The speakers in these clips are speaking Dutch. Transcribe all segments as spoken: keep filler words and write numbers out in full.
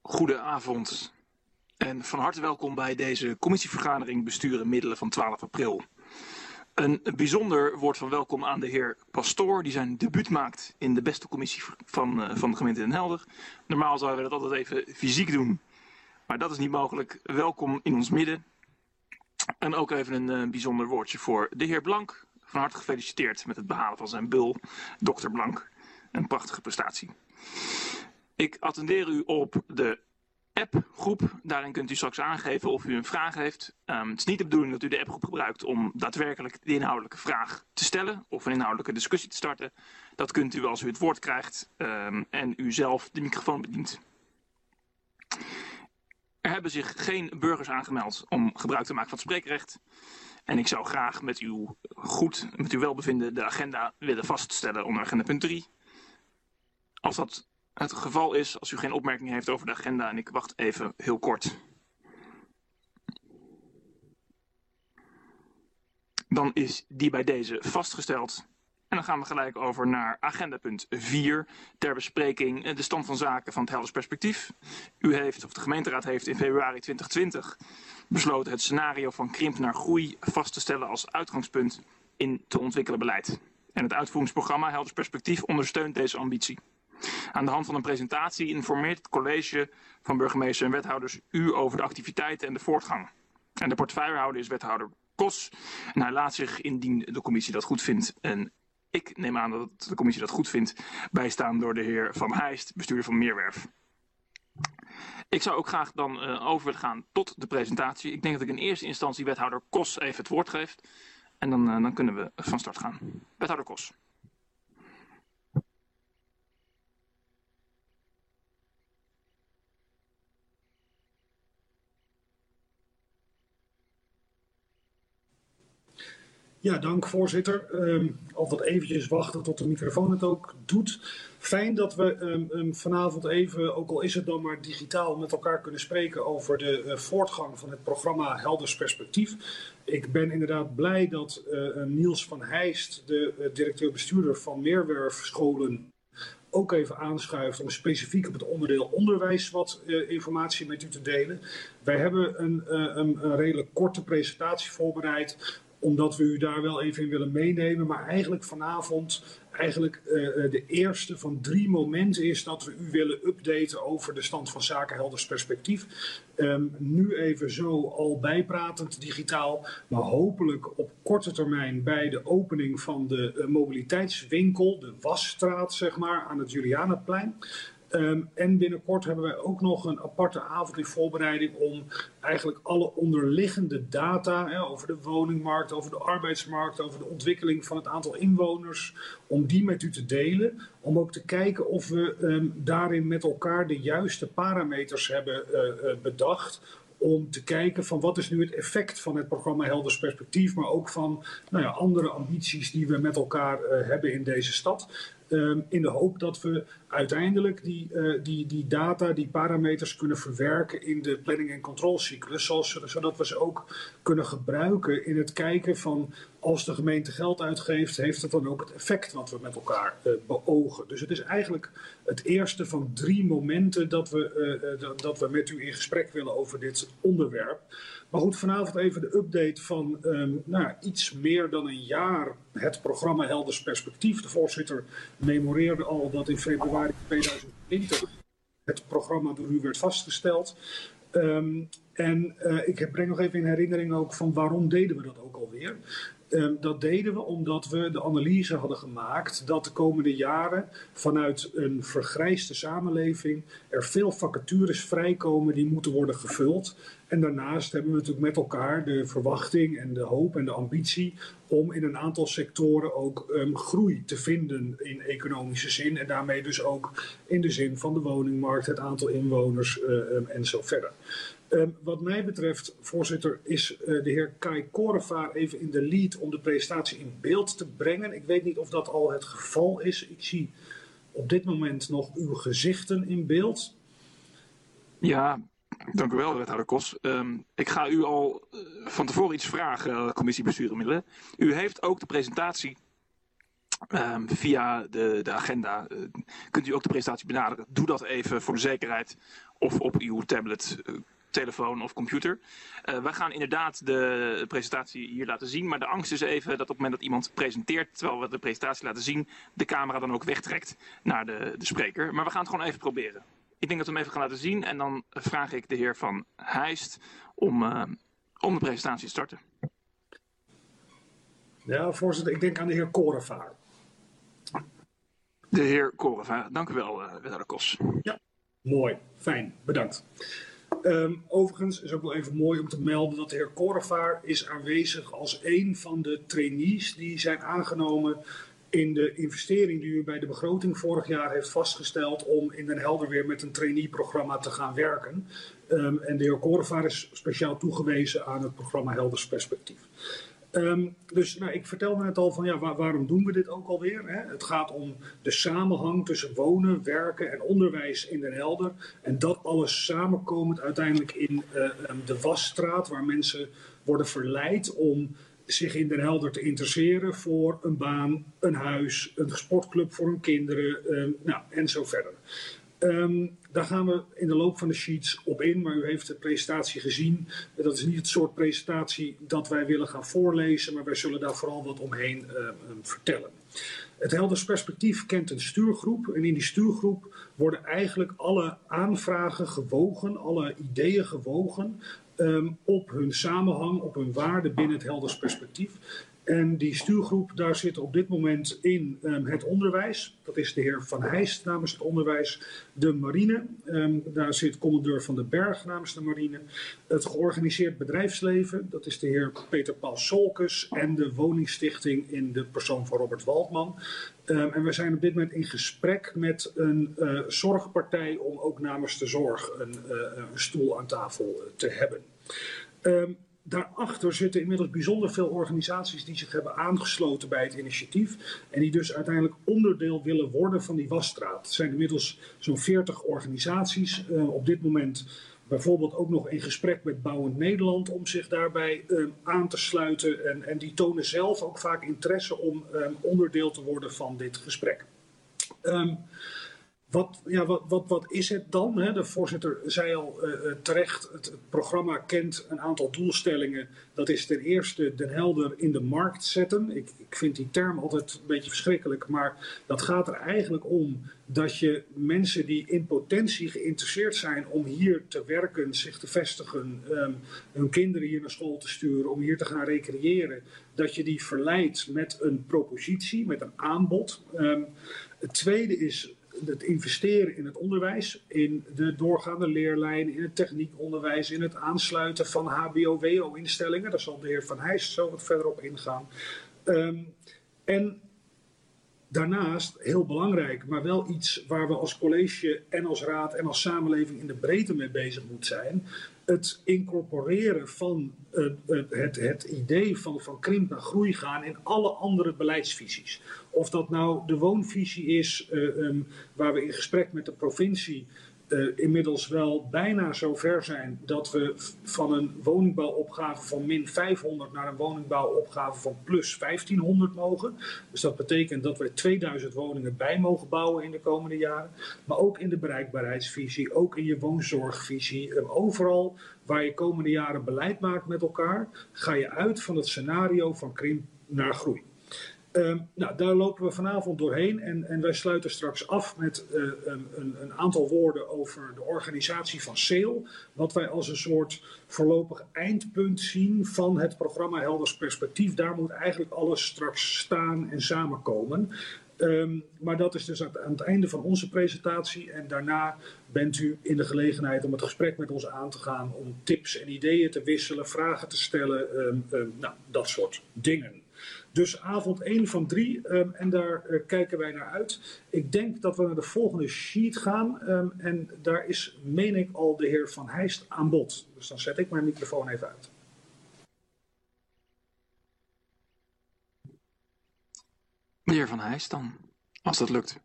Goedenavond en van harte welkom bij deze commissievergadering Bestuur en Middelen van twaalf april. Een bijzonder woord van welkom aan de heer Pastoor, die zijn debuut maakt in de beste commissie van, uh, van de gemeente Den Helder. Normaal zouden we dat altijd even fysiek doen, maar dat is niet mogelijk. Welkom in ons midden. En ook even een uh, bijzonder woordje voor de heer Blank. Van harte gefeliciteerd met het behalen van zijn bul, dokter Blank. Een prachtige prestatie. Ik attendeer u op de appgroep. Daarin kunt u straks aangeven of u een vraag heeft. Um, het is niet de bedoeling dat u de appgroep gebruikt om daadwerkelijk de inhoudelijke vraag te stellen of een inhoudelijke discussie te starten. Dat kunt u als u het woord krijgt um, en u zelf de microfoon bedient. Er hebben zich geen burgers aangemeld om gebruik te maken van het spreekrecht. En ik zou graag met uw goed, met uw welbevinden de agenda willen vaststellen onder agenda punt drie. Als dat het geval is, als u geen opmerking heeft over de agenda, en ik wacht even heel kort. Dan is die bij deze vastgesteld. En dan gaan we gelijk over naar agenda punt vier, ter bespreking de stand van zaken van het Helders Perspectief. U heeft, of de gemeenteraad heeft in februari twintig twintig besloten het scenario van krimp naar groei vast te stellen als uitgangspunt in te ontwikkelen beleid. En het uitvoeringsprogramma Helders Perspectief ondersteunt deze ambitie. Aan de hand van een presentatie informeert het college van burgemeester en wethouders u over de activiteiten en de voortgang. En de portefeuillehouder is wethouder Kos. En hij laat zich, indien de commissie dat goed vindt, en ik neem aan dat de commissie dat goed vindt, bijstaan door de heer Van Heijst, bestuurder van Meerwerf. Ik zou ook graag dan uh, over willen gaan tot de presentatie. Ik denk dat ik in eerste instantie wethouder Kos even het woord geef. En dan, uh, dan kunnen we van start gaan. Wethouder Kos. Ja, dank voorzitter. Um, altijd eventjes wachten tot de microfoon het ook doet. Fijn dat we um, um, vanavond even, ook al is het dan maar digitaal, met elkaar kunnen spreken over de uh, voortgang van het programma Helders Perspectief. Ik ben inderdaad blij dat uh, Niels van Heijst, de uh, directeur-bestuurder van Meerwerfscholen, ook even aanschuift om specifiek op het onderdeel onderwijs wat uh, informatie met u te delen. Wij hebben een, uh, een, een redelijk korte presentatie voorbereid, omdat we u daar wel even in willen meenemen. Maar eigenlijk vanavond eigenlijk uh, de eerste van drie momenten is dat we u willen updaten over de stand van zaken Helders Perspectief. Um, nu even zo al bijpratend digitaal, maar hopelijk op korte termijn bij de opening van de uh, mobiliteitswinkel, de Wasstraat zeg maar, aan het Julianaplein. Um, en binnenkort hebben wij ook nog een aparte avond in voorbereiding om eigenlijk alle onderliggende data hè, over de woningmarkt, over de arbeidsmarkt, over de ontwikkeling van het aantal inwoners, om die met u te delen. Om ook te kijken of we um, daarin met elkaar de juiste parameters hebben uh, uh, bedacht. Om te kijken van wat is nu het effect van het programma Helders Perspectief, maar ook van nou ja, andere ambities die we met elkaar uh, hebben in deze stad. Um, in de hoop dat we uiteindelijk die, uh, die, die data, die parameters kunnen verwerken in de planning- en controlecyclus, zoals, zodat we ze ook kunnen gebruiken in het kijken van als de gemeente geld uitgeeft, heeft het dan ook het effect wat we met elkaar uh, beogen. Dus het is eigenlijk het eerste van drie momenten dat we, uh, uh, dat we met u in gesprek willen over dit onderwerp. Maar goed, vanavond even de update van um, nou, iets meer dan een jaar het programma Helders Perspectief. De voorzitter memoreerde al dat in februari tweeduizend twintig het programma door u werd vastgesteld. Um, en uh, ik breng nog even in herinnering ook van waarom deden we dat ook alweer. Um, dat deden we omdat we de analyse hadden gemaakt dat de komende jaren vanuit een vergrijsde samenleving er veel vacatures vrijkomen die moeten worden gevuld. En daarnaast hebben we natuurlijk met elkaar de verwachting en de hoop en de ambitie om in een aantal sectoren ook um, groei te vinden in economische zin. En daarmee dus ook in de zin van de woningmarkt, het aantal inwoners uh, um, en zo verder. Um, wat mij betreft, voorzitter, is uh, de heer Kai Korevaar even in de lead om de presentatie in beeld te brengen. Ik weet niet of dat al het geval is. Ik zie op dit moment nog uw gezichten in beeld. Ja, dank u wel, wethouder Kos. Um, ik ga u al uh, van tevoren iets vragen, uh, commissie Bestuur en Middelen. U heeft ook de presentatie Um, via de, de agenda uh, kunt u ook de presentatie benaderen. Doe dat even voor de zekerheid of op uw tablet, uh, telefoon of computer. Uh, wij gaan inderdaad de presentatie hier laten zien, maar de angst is even dat op het moment dat iemand presenteert, terwijl we de presentatie laten zien, de camera dan ook wegtrekt naar de, de spreker. Maar we gaan het gewoon even proberen. Ik denk dat we hem even gaan laten zien en dan vraag ik de heer Van Heijst om, uh, om de presentatie te starten. Ja, voorzitter, ik denk aan de heer Korevaar. De heer Korevaar, dank u wel, uh, wethouder Kos. Ja, mooi, fijn, bedankt. Um, overigens is ook wel even mooi om te melden dat de heer Korevaar is aanwezig als een van de trainees die zijn aangenomen in de investering die u bij de begroting vorig jaar heeft vastgesteld om in Den Helder weer met een trainee-programma te gaan werken. Um, en de heer Korevaar is speciaal toegewezen aan het programma Helders Perspectief. Um, dus nou, ik vertelde net al van ja, waar, waarom doen we dit ook alweer? Hè? Het gaat om de samenhang tussen wonen, werken en onderwijs in Den Helder. En dat alles samenkomend uiteindelijk in uh, um, de Wasstraat, waar mensen worden verleid om zich in Den Helder te interesseren voor een baan, een huis, een sportclub voor hun kinderen, um, nou, en zo verder. Um, daar gaan we in de loop van de sheets op in, maar u heeft de presentatie gezien. Dat is niet het soort presentatie dat wij willen gaan voorlezen, maar wij zullen daar vooral wat omheen uh, um, vertellen. Het Helders Perspectief kent een stuurgroep en in die stuurgroep worden eigenlijk alle aanvragen gewogen, alle ideeën gewogen um, op hun samenhang, op hun waarde binnen het Helders Perspectief. En die stuurgroep, daar zit op dit moment in um, het onderwijs. Dat is de heer Van Heijst namens het onderwijs. De marine, um, daar zit commandeur Van den Berg namens de marine. Het georganiseerd bedrijfsleven, dat is de heer Peter Paul Solkes. En de woningstichting in de persoon van Robert Waldman. Um, en we zijn op dit moment in gesprek met een uh, zorgpartij om ook namens de zorg een, uh, een stoel aan tafel te hebben. Um, Daarachter zitten inmiddels bijzonder veel organisaties die zich hebben aangesloten bij het initiatief. En die dus uiteindelijk onderdeel willen worden van die wasstraat. Het zijn inmiddels zo'n veertig organisaties. Uh, op dit moment bijvoorbeeld ook nog in gesprek met Bouwend Nederland om zich daarbij uh, aan te sluiten. En, en die tonen zelf ook vaak interesse om uh, onderdeel te worden van dit gesprek. Um, Wat, ja, wat, wat, wat is het dan? Hè? De voorzitter zei al uh, terecht, het, het programma kent een aantal doelstellingen. Dat is ten eerste Den Helder in de markt zetten. Ik, ik vind die term altijd een beetje verschrikkelijk, maar dat gaat er eigenlijk om dat je mensen die in potentie geïnteresseerd zijn om hier te werken, zich te vestigen, um, hun kinderen hier naar school te sturen, om hier te gaan recreëren, dat je die verleidt met een propositie, met een aanbod. Um, het tweede is het investeren in het onderwijs, in de doorgaande leerlijnen, in het techniekonderwijs, in het aansluiten van H B O-W O-instellingen. Daar zal de heer Van Heijst zo wat verder op ingaan. Um, en daarnaast, heel belangrijk, maar wel iets waar we als college en als raad en als samenleving in de breedte mee bezig moeten zijn. Het incorporeren van uh, uh, het, het idee van, van krimp naar groei gaan in alle andere beleidsvisies. Of dat nou de woonvisie is, uh, um, waar we in gesprek met de provincie uh, inmiddels wel bijna zo ver zijn dat we van een woningbouwopgave van min vijfhonderd naar een woningbouwopgave van plus vijftienhonderd mogen. Dus dat betekent dat we tweeduizend woningen bij mogen bouwen in de komende jaren. Maar ook in de bereikbaarheidsvisie, ook in je woonzorgvisie, uh, overal waar je komende jaren beleid maakt met elkaar, ga je uit van het scenario van krimp naar groei. Uh, nou, daar lopen we vanavond doorheen en, en wij sluiten straks af met uh, een, een aantal woorden over de organisatie van S E E L. Wat wij als een soort voorlopig eindpunt zien van het programma Helders Perspectief. Daar moet eigenlijk alles straks staan en samenkomen. Um, maar dat is dus aan het einde van onze presentatie en daarna bent u in de gelegenheid om het gesprek met ons aan te gaan, om tips en ideeën te wisselen, vragen te stellen, um, um, nou, dat soort dingen. Dus avond één van drie um, en daar uh, kijken wij naar uit. Ik denk dat we naar de volgende sheet gaan um, en daar is, meen ik, al de heer Van Heijst aan bod. Dus dan zet ik mijn microfoon even uit. De heer Van Heijst dan, als dat lukt.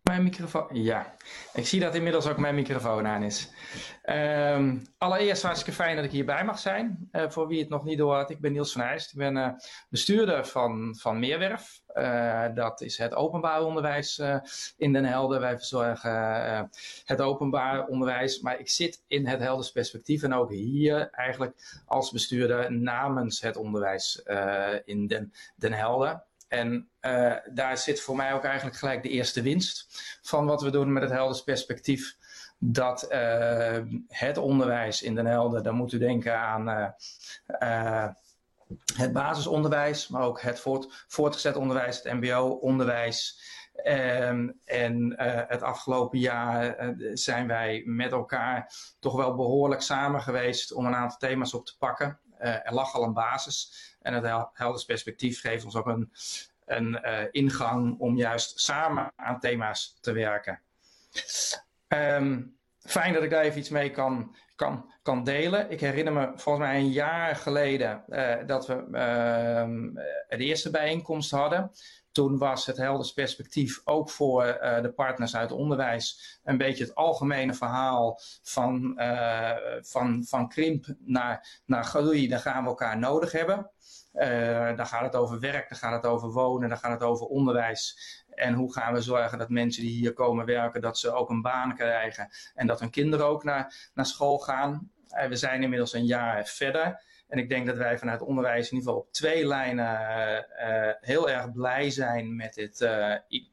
Mijn microfoon, ja. Ik zie dat inmiddels ook mijn microfoon aan is. Um, allereerst hartstikke fijn dat ik hierbij mag zijn. Uh, voor wie het nog niet door had, ik ben Niels van Heijst. Ik ben uh, bestuurder van, van Meerwerf. Uh, dat is het openbaar onderwijs uh, in Den Helder. Wij verzorgen uh, het openbaar onderwijs. Maar ik zit in het Helders perspectief en ook hier eigenlijk als bestuurder namens het onderwijs uh, in Den, Den Helder. En uh, daar zit voor mij ook eigenlijk gelijk de eerste winst van wat we doen met het Helders perspectief. Dat uh, het onderwijs in Den Helder, dan moet u denken aan uh, uh, het basisonderwijs, maar ook het voort, voortgezet onderwijs, het mbo-onderwijs. Um, en uh, het afgelopen jaar uh, zijn wij met elkaar toch wel behoorlijk samen geweest om een aantal thema's op te pakken. Uh, er lag al een basis. En het Helders perspectief geeft ons ook een, een uh, ingang om juist samen aan thema's te werken. Um, fijn dat ik daar even iets mee kan, kan, kan delen. Ik herinner me volgens mij een jaar geleden uh, dat we uh, de eerste bijeenkomst hadden. Toen was het Helders perspectief ook voor uh, de partners uit het onderwijs een beetje het algemene verhaal van, uh, van, van krimp naar, naar groei. Daar gaan we elkaar nodig hebben. Uh, daar gaat het over werk, daar gaat het over wonen, daar gaat het over onderwijs. En hoe gaan we zorgen dat mensen die hier komen werken, dat ze ook een baan krijgen. En dat hun kinderen ook naar, naar school gaan. Uh, we zijn inmiddels een jaar verder. En ik denk dat wij vanuit het onderwijs in ieder geval op twee lijnen uh, uh, heel erg blij zijn met dit uh,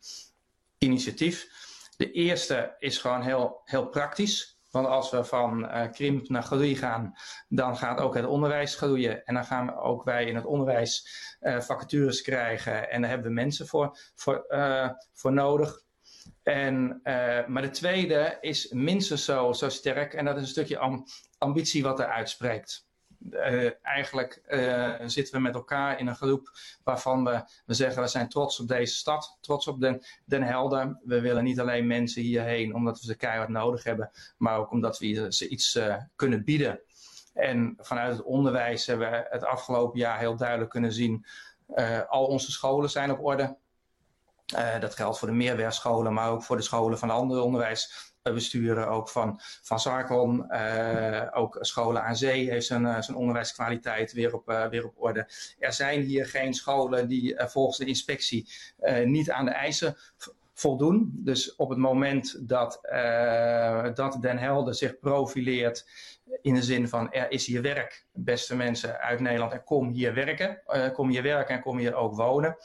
initiatief. De eerste is gewoon heel, heel praktisch. Want als we van uh, krimp naar groei gaan, dan gaat ook het onderwijs groeien. En dan gaan we ook wij in het onderwijs uh, vacatures krijgen. En daar hebben we mensen voor, voor, uh, voor nodig. En, uh, maar de tweede is minstens zo, zo sterk. En dat is een stukje am- ambitie wat er uitspreekt. Uh, eigenlijk uh, zitten we met elkaar in een groep waarvan we, we zeggen we zijn trots op deze stad, trots op Den, Den Helder. We willen niet alleen mensen hierheen omdat we ze keihard nodig hebben, maar ook omdat we ze iets uh, kunnen bieden. En vanuit het onderwijs hebben we het afgelopen jaar heel duidelijk kunnen zien, uh, al onze scholen zijn op orde. Uh, dat geldt voor de meerwerfscholen, maar ook voor de scholen van de andere onderwijsbesturen, ook van, van Sarkon. Uh, ook Scholen aan Zee heeft zijn, uh, zijn onderwijskwaliteit weer op, uh, weer op orde. Er zijn hier geen scholen die uh, volgens de inspectie uh, niet aan de eisen voldoen. Dus op het moment dat, uh, dat Den Helder zich profileert in de zin van er is hier werk, beste mensen uit Nederland, en kom hier werken, uh, kom hier werken en kom hier ook wonen.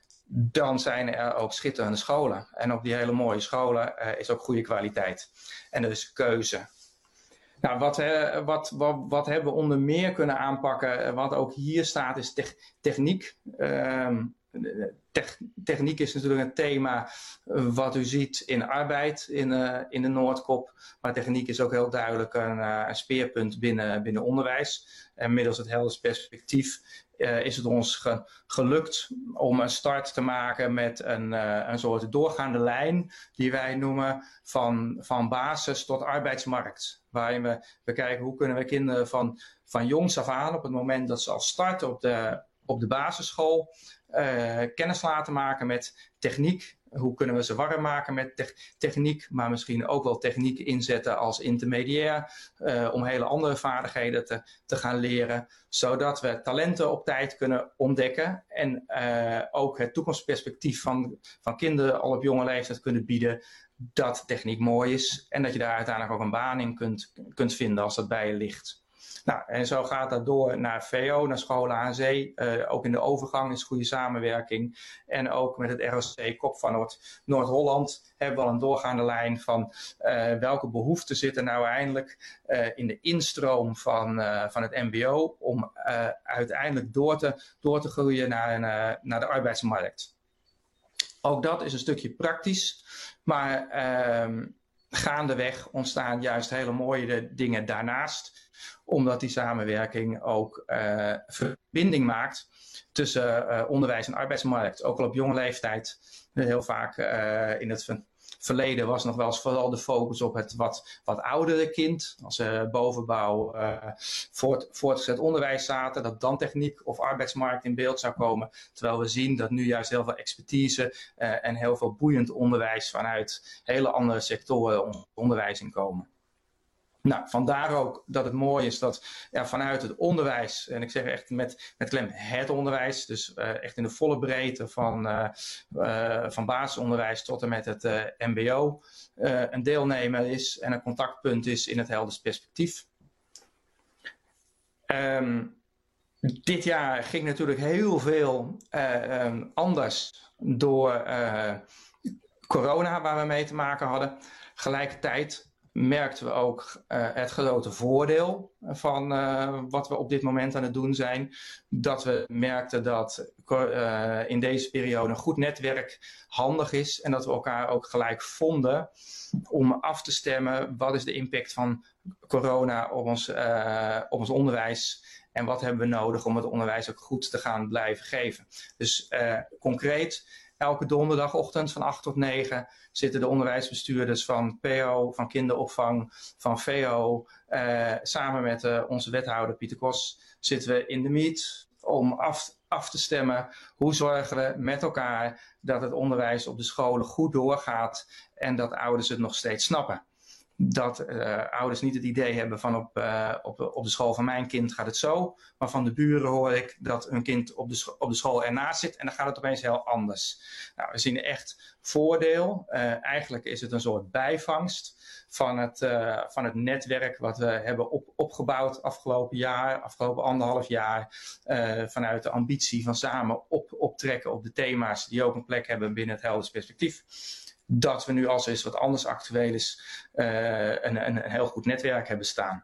Dan zijn er ook schitterende scholen. En op die hele mooie scholen uh, is ook goede kwaliteit. En er is keuze. Nou, wat, uh, wat, wat, wat hebben we onder meer kunnen aanpakken? Wat ook hier staat is te- techniek. Uh, te- techniek is natuurlijk een thema wat u ziet in arbeid in, uh, in de Noordkop. Maar techniek is ook heel duidelijk een, uh, een speerpunt binnen, binnen onderwijs. En middels het Helders perspectief Uh, is het ons ge- gelukt om een start te maken met een, uh, een soort doorgaande lijn die wij noemen van, van basis tot arbeidsmarkt. Waarin we, we kijken hoe kunnen we kinderen van, van jongs af aan op het moment dat ze al starten op de, op de basisschool uh, kennis laten maken met techniek. Hoe kunnen we ze warm maken met te- techniek, maar misschien ook wel techniek inzetten als intermediair uh, om hele andere vaardigheden te, te gaan leren, zodat we talenten op tijd kunnen ontdekken en uh, ook het toekomstperspectief van, van kinderen al op jonge leeftijd kunnen bieden dat techniek mooi is en dat je daar uiteindelijk ook een baan in kunt, kunt vinden als dat bij je ligt. Nou, en zo gaat dat door naar V O, naar Scholen aan Zee. Uh, ook in de overgang is goede samenwerking. En ook met het R O C Kop van Noord- Noord-Holland hebben we al een doorgaande lijn van uh, welke behoeften zitten nou eindelijk uh, in de instroom van, uh, van het M B O om uh, uiteindelijk door te, door te groeien naar, een, uh, naar de arbeidsmarkt. Ook dat is een stukje praktisch, maar uh, gaandeweg ontstaan juist hele mooie dingen daarnaast, omdat die samenwerking ook uh, verbinding maakt tussen uh, onderwijs en arbeidsmarkt. Ook al op jonge leeftijd, heel vaak uh, in het verleden was nog wel eens vooral de focus op het wat, wat oudere kind. Als er bovenbouw uh, voort, voortgezet onderwijs zaten, dat dan techniek of arbeidsmarkt in beeld zou komen. Terwijl we zien dat nu juist heel veel expertise uh, en heel veel boeiend onderwijs vanuit hele andere sectoren onderwijs in komen. Nou, vandaar ook dat het mooi is dat ja, vanuit het onderwijs, en ik zeg echt met, met klem het onderwijs, dus uh, echt in de volle breedte van, uh, uh, van basisonderwijs tot en met het uh, mbo, uh, een deelnemer is en een contactpunt is in het Helders Perspectief. Um, dit jaar ging natuurlijk heel veel uh, um, anders door uh, corona waar we mee te maken hadden. Gelijkertijd merkten we ook uh, het grote voordeel van uh, wat we op dit moment aan het doen zijn. Dat we merkten dat uh, in deze periode een goed netwerk handig is. En dat we elkaar ook gelijk vonden om af te stemmen. Wat is de impact van corona op ons, uh, op ons onderwijs? En wat hebben we nodig om het onderwijs ook goed te gaan blijven geven? Dus uh, concreet, elke donderdagochtend van acht tot negen zitten de onderwijsbestuurders van P O, van kinderopvang, van V O, uh, samen met uh, onze wethouder Pieter Kos, zitten we in de meet om af, af te stemmen hoe zorgen we met elkaar dat het onderwijs op de scholen goed doorgaat en dat ouders het nog steeds snappen. Dat uh, ouders niet het idee hebben van op, uh, op, op de school van mijn kind gaat het zo. Maar van de buren hoor ik dat hun kind op de, scho- op de school ernaast zit en dan gaat het opeens heel anders. Nou, we zien echt voordeel. Uh, eigenlijk is het een soort bijvangst van het, uh, van het netwerk wat we hebben op, opgebouwd afgelopen jaar, afgelopen anderhalf jaar. Uh, vanuit de ambitie van samen op, optrekken op de thema's die ook een plek hebben binnen het Helders Perspectief. Dat we nu als er iets wat anders actueel is, uh, een, een, een heel goed netwerk hebben staan.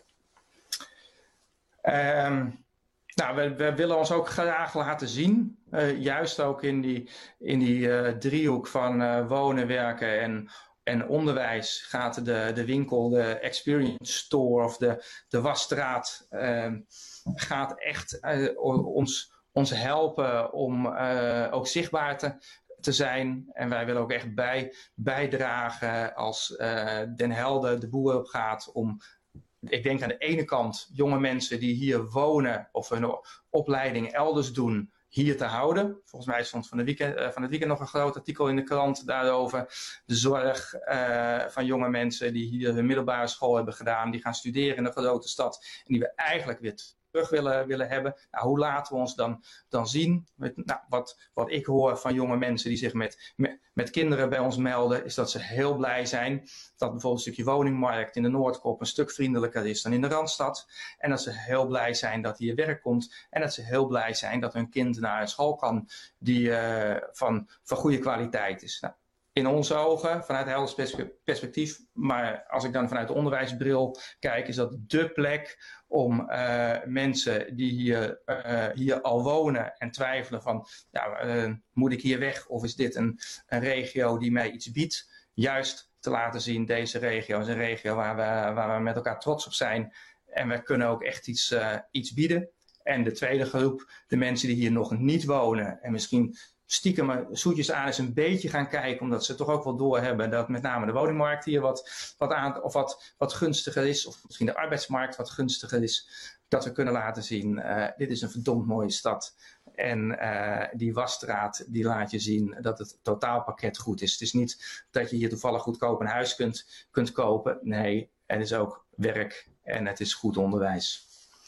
Um, nou, we, we willen ons ook graag laten zien. Uh, juist ook in die, in die uh, driehoek van uh, wonen, werken en, en onderwijs gaat de, de winkel, de experience store of de, de wasstraat uh, gaat echt uh, ons, ons helpen om uh, ook zichtbaar te te zijn. En wij willen ook echt bij, bijdragen als uh, Den Helder de boer op gaat om, ik denk aan de ene kant, jonge mensen die hier wonen of hun opleiding elders doen, hier te houden. Volgens mij stond van, de weekend, uh, van het weekend nog een groot artikel in de krant daarover. De zorg uh, van jonge mensen die hier hun middelbare school hebben gedaan, die gaan studeren in een grote stad en die we eigenlijk weer terug willen, willen hebben. Nou, hoe laten we ons dan, dan zien? Met, nou, wat, wat ik hoor van jonge mensen die zich met, met, met kinderen bij ons melden, is dat ze heel blij zijn dat bijvoorbeeld een stukje woningmarkt in de Noordkop een stuk vriendelijker is dan in de Randstad. En dat ze heel blij zijn dat hier werk komt. En dat ze heel blij zijn dat hun kind naar een school kan die uh, van, van goede kwaliteit is. Nou, in onze ogen, vanuit Helders Perspectief, maar als ik dan vanuit de onderwijsbril kijk, is dat dé plek om uh, mensen die hier, uh, hier al wonen en twijfelen van, ja, uh, moet ik hier weg of is dit een, een regio die mij iets biedt, juist te laten zien, deze regio is een regio waar we, waar we met elkaar trots op zijn en we kunnen ook echt iets, uh, iets bieden. En de tweede groep, de mensen die hier nog niet wonen en misschien stiekem zoetjes aan eens een beetje gaan kijken, omdat ze toch ook wel doorhebben dat met name de woningmarkt hier wat, wat, aan, of wat, wat gunstiger is, of misschien de arbeidsmarkt wat gunstiger is, dat we kunnen laten zien, uh, dit is een verdomd mooie stad. En uh, die wasstraat, die laat je zien dat het totaalpakket goed is. Het is niet dat je hier toevallig goedkoop een huis kunt, kunt kopen. Nee, het is ook werk en het is goed onderwijs.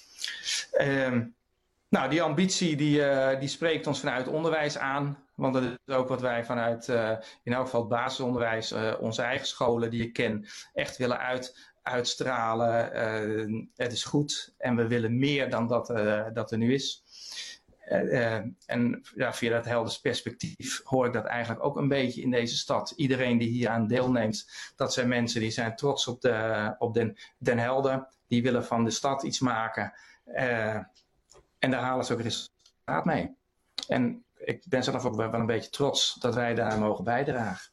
Um, Nou, die ambitie die, uh, die spreekt ons vanuit onderwijs aan. Want dat is ook wat wij vanuit uh, in elk geval het basisonderwijs, uh, onze eigen scholen die ik ken, echt willen uit, uitstralen. Uh, het is goed en we willen meer dan dat, uh, dat er nu is. Uh, uh, en ja, via dat Helders Perspectief hoor ik dat eigenlijk ook een beetje in deze stad. Iedereen die hier aan deelneemt, dat zijn mensen die zijn trots op, de, op Den, Den Helder. Die willen van de stad iets maken. Uh, En daar halen ze ook resultaat mee. En ik ben zelf ook wel een beetje trots dat wij daar mogen bijdragen.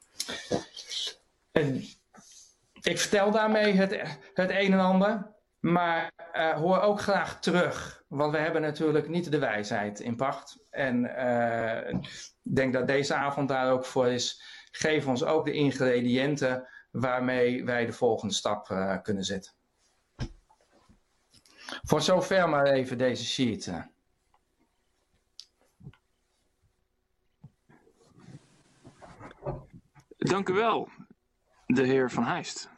En ik vertel daarmee het, het een en ander, maar uh, hoor ook graag terug. Want we hebben natuurlijk niet de wijsheid in pacht. En uh, ik denk dat deze avond daar ook voor is. geef ons ook de ingrediënten waarmee wij de volgende stap uh, kunnen zetten. Voor zover maar even deze sheet. Uh. Dank u wel, de heer Van Heijst.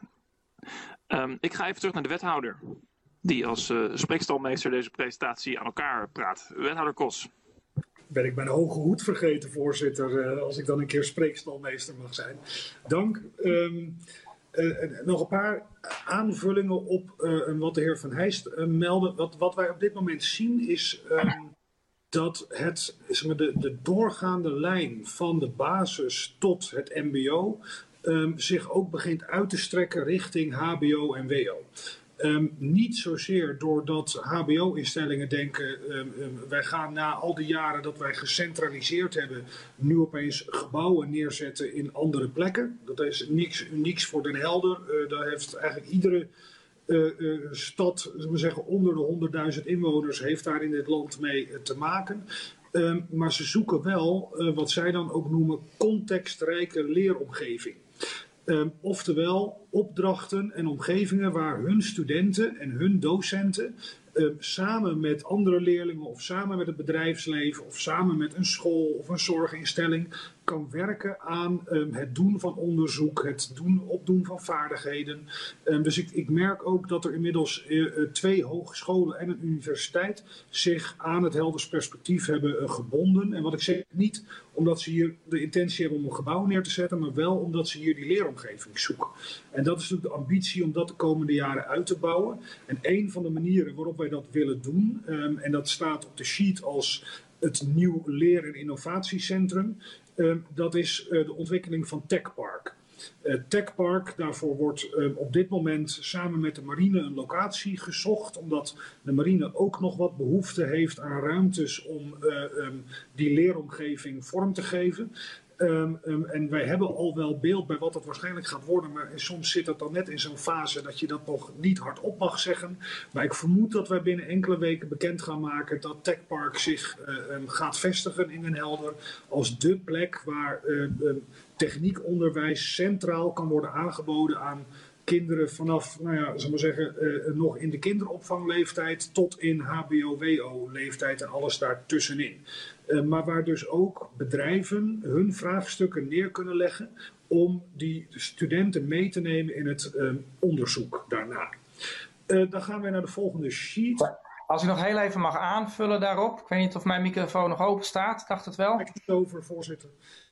Um, ik ga even terug naar de wethouder, die als uh, spreekstalmeester deze presentatie aan elkaar praat. Wethouder Kos. Ben ik mijn hoge hoed vergeten, voorzitter, uh, als ik dan een keer spreekstalmeester mag zijn. Dank. Um, uh, nog een paar aanvullingen op uh, wat de heer Van Heijst uh, meldde. Wat, wat wij op dit moment zien is um, dat het, zeg maar, de, de doorgaande lijn van de basis tot het mbo um, zich ook begint uit te strekken richting hbo en wo. Um, niet zozeer doordat hbo-instellingen denken, um, um, wij gaan na al die jaren dat wij gecentraliseerd hebben, nu opeens gebouwen neerzetten in andere plekken. Dat is niks unieks voor Den Helder. Uh, daar heeft eigenlijk iedere uh, uh, stad, zullen we zeggen, onder de honderdduizend inwoners, heeft daar in dit land mee uh, te maken. Um, maar ze zoeken wel, uh, wat zij dan ook noemen, contextrijke leeromgeving. Um, oftewel opdrachten en omgevingen waar hun studenten en hun docenten um, samen met andere leerlingen of samen met het bedrijfsleven of samen met een school of een zorginstelling kan werken aan um, het doen van onderzoek, het doen, opdoen van vaardigheden. Um, dus ik, ik merk ook dat er inmiddels uh, uh, twee hogescholen en een universiteit zich aan het Helders perspectief hebben uh, gebonden. En wat ik zeg, niet omdat ze hier de intentie hebben om een gebouw neer te zetten, maar wel omdat ze hier die leeromgeving zoeken. En dat is natuurlijk de ambitie om dat de komende jaren uit te bouwen. En een van de manieren waarop wij dat willen doen, um, en dat staat op de sheet als het nieuw leer- en innovatiecentrum, um, dat is uh, de ontwikkeling van TechPark. Uh, TechPark, daarvoor wordt um, op dit moment samen met de marine een locatie gezocht, omdat de marine ook nog wat behoefte heeft aan ruimtes om uh, um, die leeromgeving vorm te geven. Um, um, en wij hebben al wel beeld bij wat het waarschijnlijk gaat worden, maar soms zit dat dan net in zo'n fase dat je dat nog niet hardop mag zeggen. Maar ik vermoed dat wij binnen enkele weken bekend gaan maken dat TechPark zich uh, um, gaat vestigen in Den Helder als dé plek waar uh, um, techniekonderwijs centraal kan worden aangeboden aan kinderen vanaf, nou ja, zullen we zeggen, uh, nog in de kinderopvangleeftijd tot in hbo-wo-leeftijd en alles daartussenin. Uh, maar waar dus ook bedrijven hun vraagstukken neer kunnen leggen om die studenten mee te nemen in het uh, onderzoek daarna. Uh, dan gaan we naar de volgende sheet. Als ik nog heel even mag aanvullen daarop. Ik weet niet of mijn microfoon nog open staat. Ik dacht het wel. Ik heb het over, voorzitter.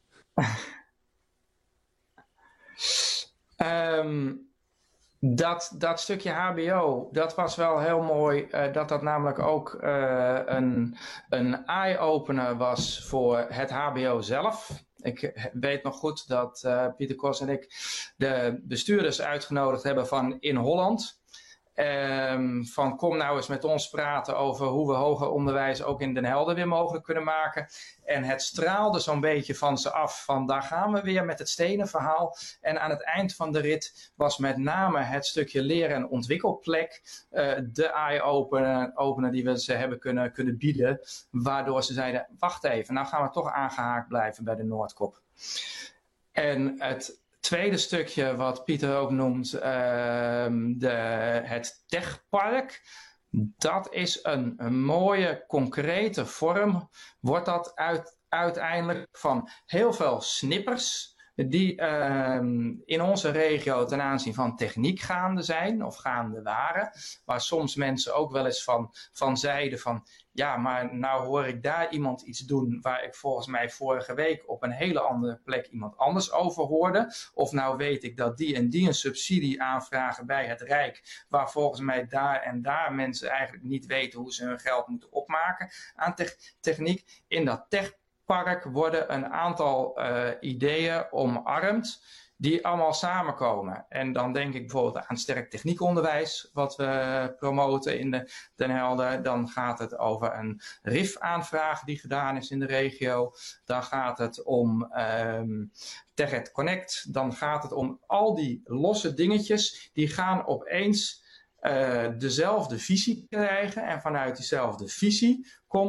um, Dat, dat stukje hbo, dat was wel heel mooi, uh, dat dat namelijk ook uh, een, een eye-opener was voor het hbo zelf. Ik weet nog goed dat uh, Pieter Kos en ik de bestuurders uitgenodigd hebben van In Holland. Um, van kom nou eens met ons praten over hoe we hoger onderwijs ook in Den Helder weer mogelijk kunnen maken. En het straalde zo'n beetje van ze af van daar gaan we weer met het stenen verhaal. En aan het eind van de rit was met name het stukje leren- en ontwikkelplek uh, de eye-opener opener die we ze hebben kunnen, kunnen bieden. Waardoor ze zeiden, wacht even, nou gaan we toch aangehaakt blijven bij de Noordkop. En het tweede stukje wat Pieter ook noemt, uh, de, het techpark. Dat is een, een mooie, concrete vorm. Wordt dat uit, uiteindelijk van heel veel snippers die uh, in onze regio ten aanzien van techniek gaande zijn of gaande waren. Waar soms mensen ook wel eens van, van zeiden van ja, maar nou hoor ik daar iemand iets doen waar ik volgens mij vorige week op een hele andere plek iemand anders over hoorde. Of nou weet ik dat die en die een subsidie aanvragen bij het Rijk, waar volgens mij daar en daar mensen eigenlijk niet weten hoe ze hun geld moeten opmaken aan te techniek. In dat techpark worden een aantal uh, ideeën omarmd die allemaal samenkomen. En dan denk ik bijvoorbeeld aan sterk techniekonderwijs, wat we promoten in de Den Helder. Dan gaat het over een R I F-aanvraag die gedaan is in de regio. Dan gaat het om um, TechEd Connect. Dan gaat het om al die losse dingetjes, die gaan opeens uh, dezelfde visie krijgen. En vanuit diezelfde visie komt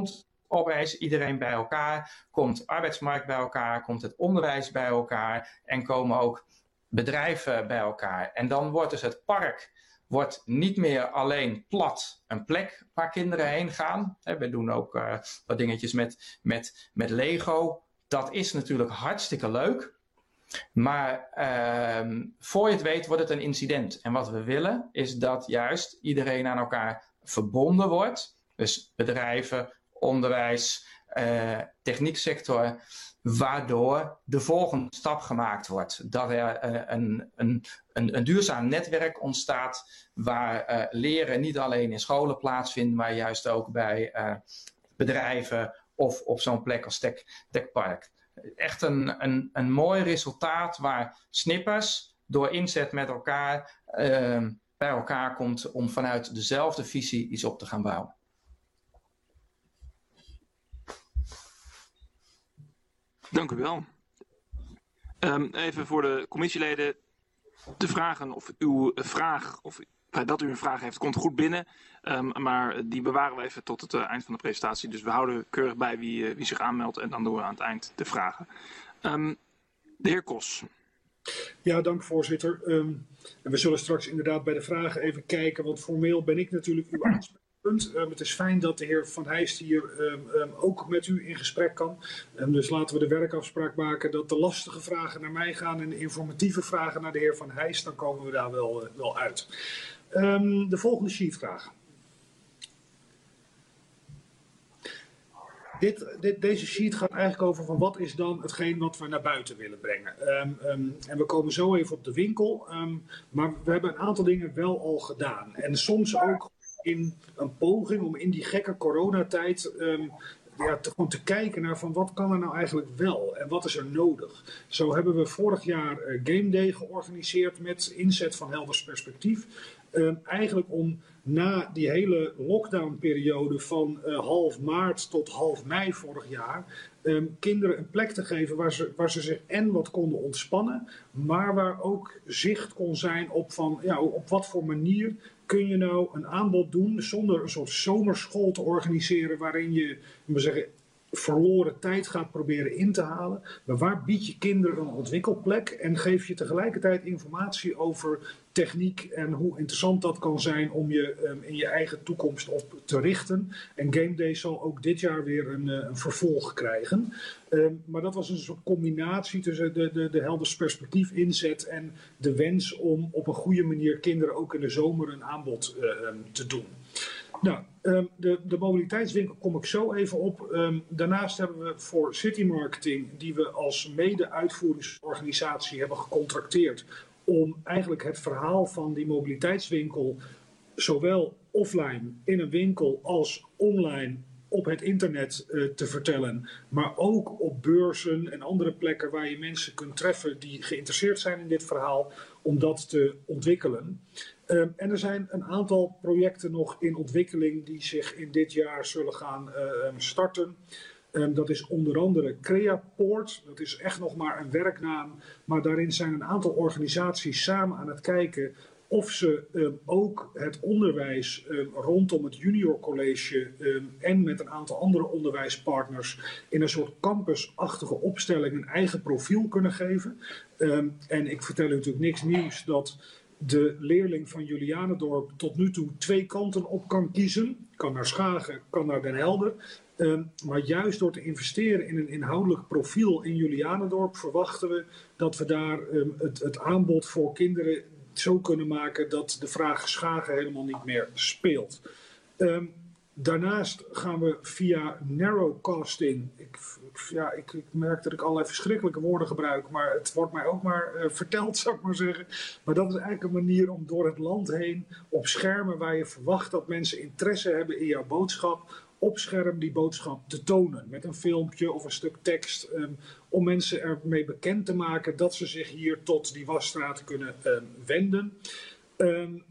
opeens iedereen bij elkaar, komt arbeidsmarkt bij elkaar, komt het onderwijs bij elkaar en komen ook bedrijven bij elkaar. En dan wordt dus het park wordt niet meer alleen plat een plek waar kinderen heen gaan. We doen ook uh, wat dingetjes met, met, met Lego. Dat is natuurlijk hartstikke leuk. Maar uh, voor je het weet wordt het een incident. En wat we willen is dat juist iedereen aan elkaar verbonden wordt. Dus bedrijven, onderwijs, uh, technieksector. Waardoor de volgende stap gemaakt wordt. Dat er uh, een, een, een, een duurzaam netwerk ontstaat waar uh, leren niet alleen in scholen plaatsvindt, maar juist ook bij uh, bedrijven of op zo'n plek als Tech, Techpark. Echt een, een, een mooi resultaat waar Snippers door inzet met elkaar uh, bij elkaar komt om vanuit dezelfde visie iets op te gaan bouwen. Dank u wel. Um, even voor de commissieleden te vragen of uw vraag, of dat u een vraag heeft, komt goed binnen. Um, maar die bewaren we even tot het uh, eind van de presentatie. Dus we houden keurig bij wie, uh, wie zich aanmeldt en dan doen we aan het eind de vragen. Um, de heer Kos. Ja, dank voorzitter. Um, en we zullen straks inderdaad bij de vragen even kijken, want formeel ben ik natuurlijk uw aanspreekpunt. Um, het is fijn dat de heer Van Heijst hier um, um, ook met u in gesprek kan. Um, dus laten we de werkafspraak maken dat de lastige vragen naar mij gaan en de informatieve vragen naar de heer Van Heijst. Dan komen we daar wel, uh, wel uit. Um, de volgende sheetvraag. Dit, dit, deze sheet gaat eigenlijk over van wat is dan hetgeen wat we naar buiten willen brengen. Um, um, en we komen zo even op de winkel. Um, maar we hebben een aantal dingen wel al gedaan. En soms ook in een poging om in die gekke coronatijd um, ja, te, gewoon te kijken naar van wat kan er nou eigenlijk wel en wat is er nodig. Zo hebben we vorig jaar uh, Game Day georganiseerd met inzet van Helders Perspectief. Um, eigenlijk om na die hele lockdownperiode van uh, half maart tot half mei vorig jaar um, kinderen een plek te geven waar ze, waar ze zich en wat konden ontspannen, maar waar ook zicht kon zijn op van ja, op wat voor manier kun je nou een aanbod doen zonder een soort zomerschool te organiseren waarin je, we zeggen, verloren tijd gaat proberen in te halen. Maar waar bied je kinderen een ontwikkelplek en geef je tegelijkertijd informatie over techniek en hoe interessant dat kan zijn om je um, in je eigen toekomst op te richten. En Game Day zal ook dit jaar weer een, uh, een vervolg krijgen. Um, maar dat was een soort combinatie tussen de, de, de Helders Perspectief inzet en de wens om op een goede manier kinderen ook in de zomer een aanbod uh, um, te doen. Nou, um, de, de mobiliteitswinkel kom ik zo even op. Um, daarnaast hebben we voor City Marketing, die we als mede-uitvoeringsorganisatie hebben gecontracteerd, om eigenlijk het verhaal van die mobiliteitswinkel zowel offline in een winkel als online op het internet uh, te vertellen, maar ook op beurzen en andere plekken waar je mensen kunt treffen die geïnteresseerd zijn in dit verhaal, om dat te ontwikkelen. Um, en er zijn een aantal projecten nog in ontwikkeling die zich in dit jaar zullen gaan uh, starten. Um, dat is onder andere Creaport, dat is echt nog maar een werknaam, maar daarin zijn een aantal organisaties samen aan het kijken of ze um, ook het onderwijs um, rondom het Junior College um, en met een aantal andere onderwijspartners in een soort campusachtige opstelling een eigen profiel kunnen geven. Um, en ik vertel u natuurlijk niks nieuws dat de leerling van Julianendorp tot nu toe twee kanten op kan kiezen. Kan naar Schagen, kan naar Den Helder. Um, maar juist door te investeren in een inhoudelijk profiel in Julianendorp verwachten we dat we daar um, het, het aanbod voor kinderen zo kunnen maken dat de vraag Schagen helemaal niet meer speelt. Um, daarnaast gaan we via narrowcasting. Ik, ja, ik, ik merk dat ik allerlei verschrikkelijke woorden gebruik, maar het wordt mij ook maar uh, verteld, zou ik maar zeggen. Maar dat is eigenlijk een manier om door het land heen op schermen waar je verwacht dat mensen interesse hebben in jouw boodschap, op scherm die boodschap te tonen met een filmpje of een stuk tekst, um, om mensen ermee bekend te maken dat ze zich hier tot die wasstraat kunnen um, wenden. Um,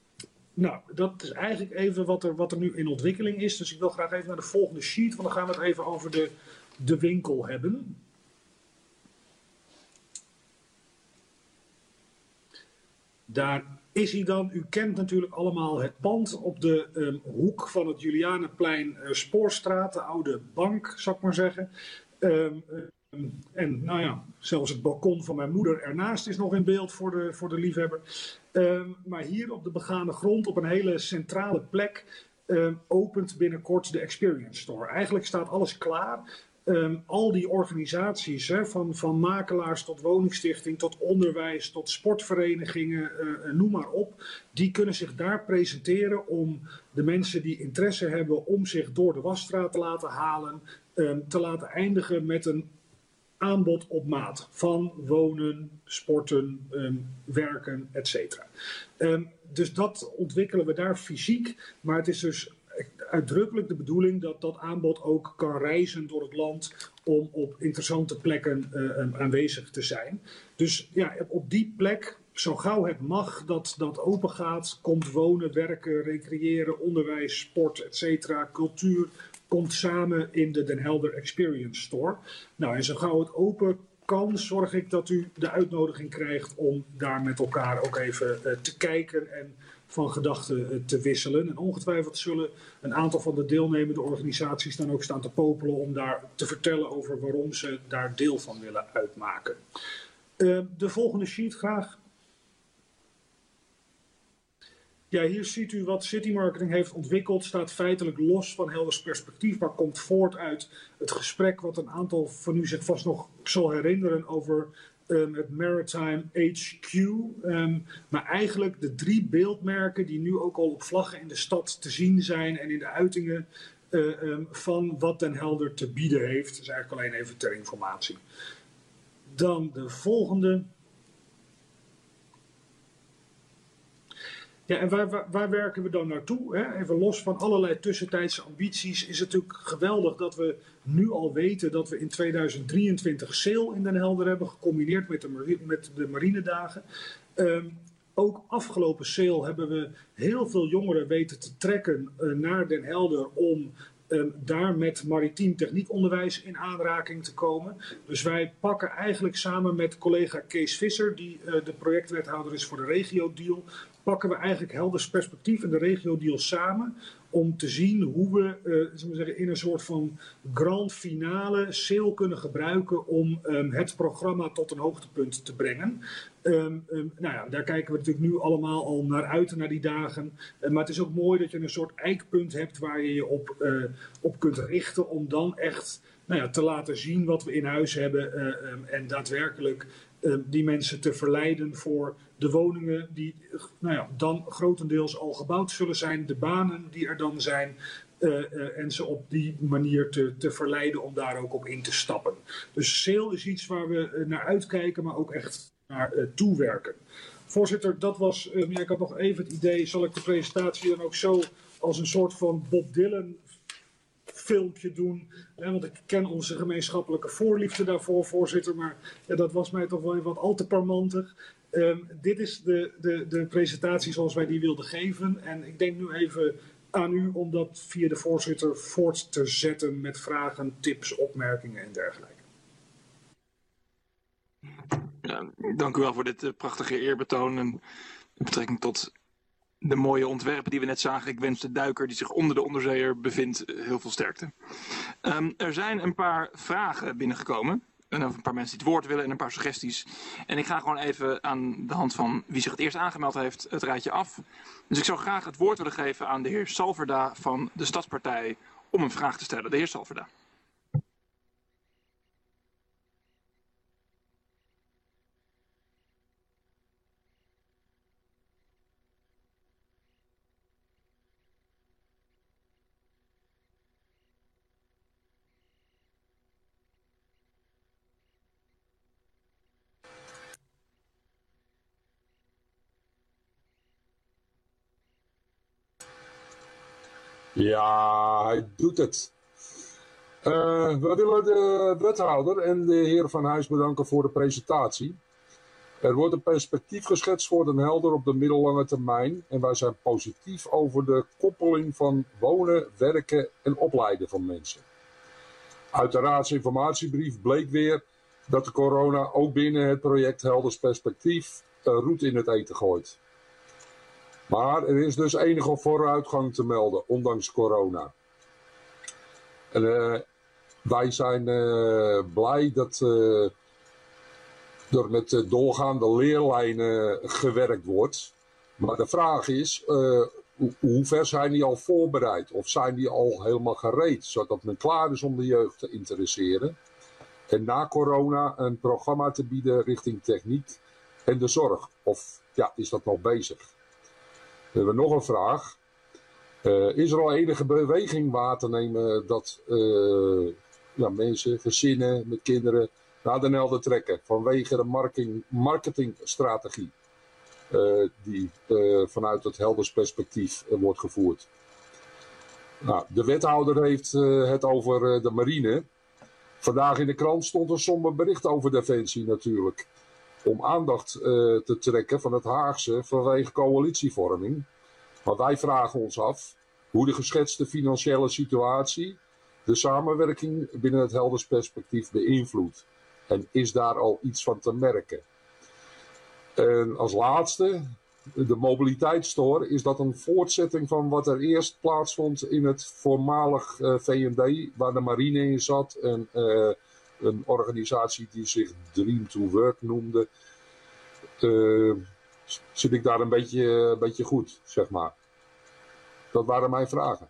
nou, dat is eigenlijk even wat er, wat er nu in ontwikkeling is. Dus ik wil graag even naar de volgende sheet, want dan gaan we het even over de, de winkel hebben. Daar is hij dan, u kent natuurlijk allemaal het pand op de um, hoek van het Julianenplein uh, Spoorstraat, de oude bank, zou ik maar zeggen. Um, um, en nou ja, zelfs het balkon van mijn moeder ernaast is nog in beeld voor de, voor de liefhebber. Um, maar hier op de begane grond, op een hele centrale plek, um, opent binnenkort de Experience Store. Eigenlijk staat alles klaar. Um, al die organisaties, hè, van, van makelaars tot woningstichting, tot onderwijs, tot sportverenigingen, uh, noem maar op. Die kunnen zich daar presenteren om de mensen die interesse hebben om zich door de wasstraat te laten halen, um, te laten eindigen met een aanbod op maat van wonen, sporten, um, werken, et cetera. Um, dus dat ontwikkelen we daar fysiek, maar het is dus uitdrukkelijk de bedoeling dat dat aanbod ook kan reizen door het land om op interessante plekken uh, aanwezig te zijn. Dus ja, op die plek, zo gauw het mag, dat dat open gaat, komt wonen, werken, recreëren, onderwijs, sport, et cetera, cultuur, komt samen in de Den Helder Experience Store. Nou, en zo gauw het open kan, zorg ik dat u de uitnodiging krijgt om daar met elkaar ook even uh, te kijken en van gedachten te wisselen. En ongetwijfeld zullen een aantal van de deelnemende organisaties dan ook staan te popelen om daar te vertellen over waarom ze daar deel van willen uitmaken. Uh, de volgende sheet graag. Ja, hier ziet u wat City Marketing heeft ontwikkeld. Staat feitelijk los van Helders perspectief, maar komt voort uit het gesprek wat een aantal van u zich vast nog zal herinneren over Um, het Maritime H Q, um, maar eigenlijk de drie beeldmerken die nu ook al op vlaggen in de stad te zien zijn en in de uitingen uh, um, van wat Den Helder te bieden heeft. Dat is eigenlijk alleen even ter informatie. Dan de volgende. Ja, en waar, waar, waar werken we dan naartoe? Hè? Even los van allerlei tussentijdse ambities is het natuurlijk geweldig dat we nu al weten dat we in tweeduizend drieëntwintig Sail in Den Helder hebben, gecombineerd met de, met de Marinedagen. Um, ook afgelopen Sail hebben we heel veel jongeren weten te trekken uh, naar Den Helder om um, daar met maritiem techniekonderwijs in aanraking te komen. Dus wij pakken eigenlijk samen met collega Kees Visser, die uh, de projectwethouder is voor de regio-deal, pakken we eigenlijk Helders perspectief en de regio-deal samen om te zien hoe we, uh, zullen we zeggen, in een soort van grand finale Sail kunnen gebruiken om um, het programma tot een hoogtepunt te brengen. Um, um, nou ja, daar kijken we natuurlijk nu allemaal al naar uit, naar die dagen. Uh, maar het is ook mooi dat je een soort eikpunt hebt waar je je op, uh, op kunt richten om dan echt nou ja, te laten zien wat we in huis hebben uh, um, en daadwerkelijk uh, die mensen te verleiden voor de woningen die nou ja, dan grotendeels al gebouwd zullen zijn, de banen die er dan zijn uh, uh, en ze op die manier te, te verleiden om daar ook op in te stappen. Dus Sail is iets waar we uh, naar uitkijken, maar ook echt naar uh, toewerken. Voorzitter, dat was, uh, ja, ik had nog even het idee, zal ik de presentatie dan ook zo als een soort van Bob Dylan filmpje doen, hè, want ik ken onze gemeenschappelijke voorliefde daarvoor, voorzitter, maar ja, dat was mij toch wel wat al te parmantig. Um, dit is de, de, de presentatie zoals wij die wilden geven en ik denk nu even aan u om dat via de voorzitter voort te zetten met vragen, tips, opmerkingen en dergelijke. Ja, dank u wel voor dit uh, prachtige eerbetoon en in betrekking tot de mooie ontwerpen die we net zagen. Ik wens de duiker die zich onder de onderzeeër bevindt heel veel sterkte. Um, er zijn een paar vragen binnengekomen. En een paar mensen die het woord willen en een paar suggesties. En ik ga gewoon even aan de hand van wie zich het eerst aangemeld heeft het rijtje af. Dus ik zou graag het woord willen geven aan de heer Salverda van de Stadspartij om een vraag te stellen. De heer Salverda. Ja, hij doet het. Uh, we willen de wethouder en de heer Van Huis bedanken voor de presentatie. Er wordt een perspectief geschetst voor Den Helder op de middellange termijn. En wij zijn positief over de koppeling van wonen, werken en opleiden van mensen. Uit de raadsinformatiebrief bleek weer dat de corona ook binnen het project Helders Perspectief een roet in het eten gooit. Maar er is dus enige vooruitgang te melden, ondanks corona. En uh, wij zijn uh, blij dat uh, er met uh, doorgaande leerlijnen gewerkt wordt. Maar de vraag is, uh, hoe ver zijn die al voorbereid? Of zijn die al helemaal gereed, zodat men klaar is om de jeugd te interesseren? En na corona een programma te bieden richting techniek en de zorg. Of ja, is dat nog bezig? We hebben nog een vraag. Uh, is er al enige beweging waar te nemen dat uh, ja, mensen, gezinnen met kinderen naar Den Helder trekken vanwege de marketing, marketingstrategie uh, die uh, vanuit het Helders perspectief uh, wordt gevoerd? Nou, de wethouder heeft uh, het over uh, de marine. Vandaag in de krant stond een somber bericht over Defensie natuurlijk. Om aandacht uh, te trekken van het Haagse vanwege coalitievorming. Maar wij vragen ons af hoe de geschetste financiële situatie de samenwerking binnen het Helders perspectief beïnvloedt. En is daar al iets van te merken? En als laatste, de mobiliteitsstore, is dat een voortzetting van wat er eerst plaatsvond in het voormalig uh, V en D, waar de marine in zat. En uh, een organisatie die zich Dream to Work noemde. Uh, zit ik daar een beetje, een beetje goed, zeg maar. Dat waren mijn vragen.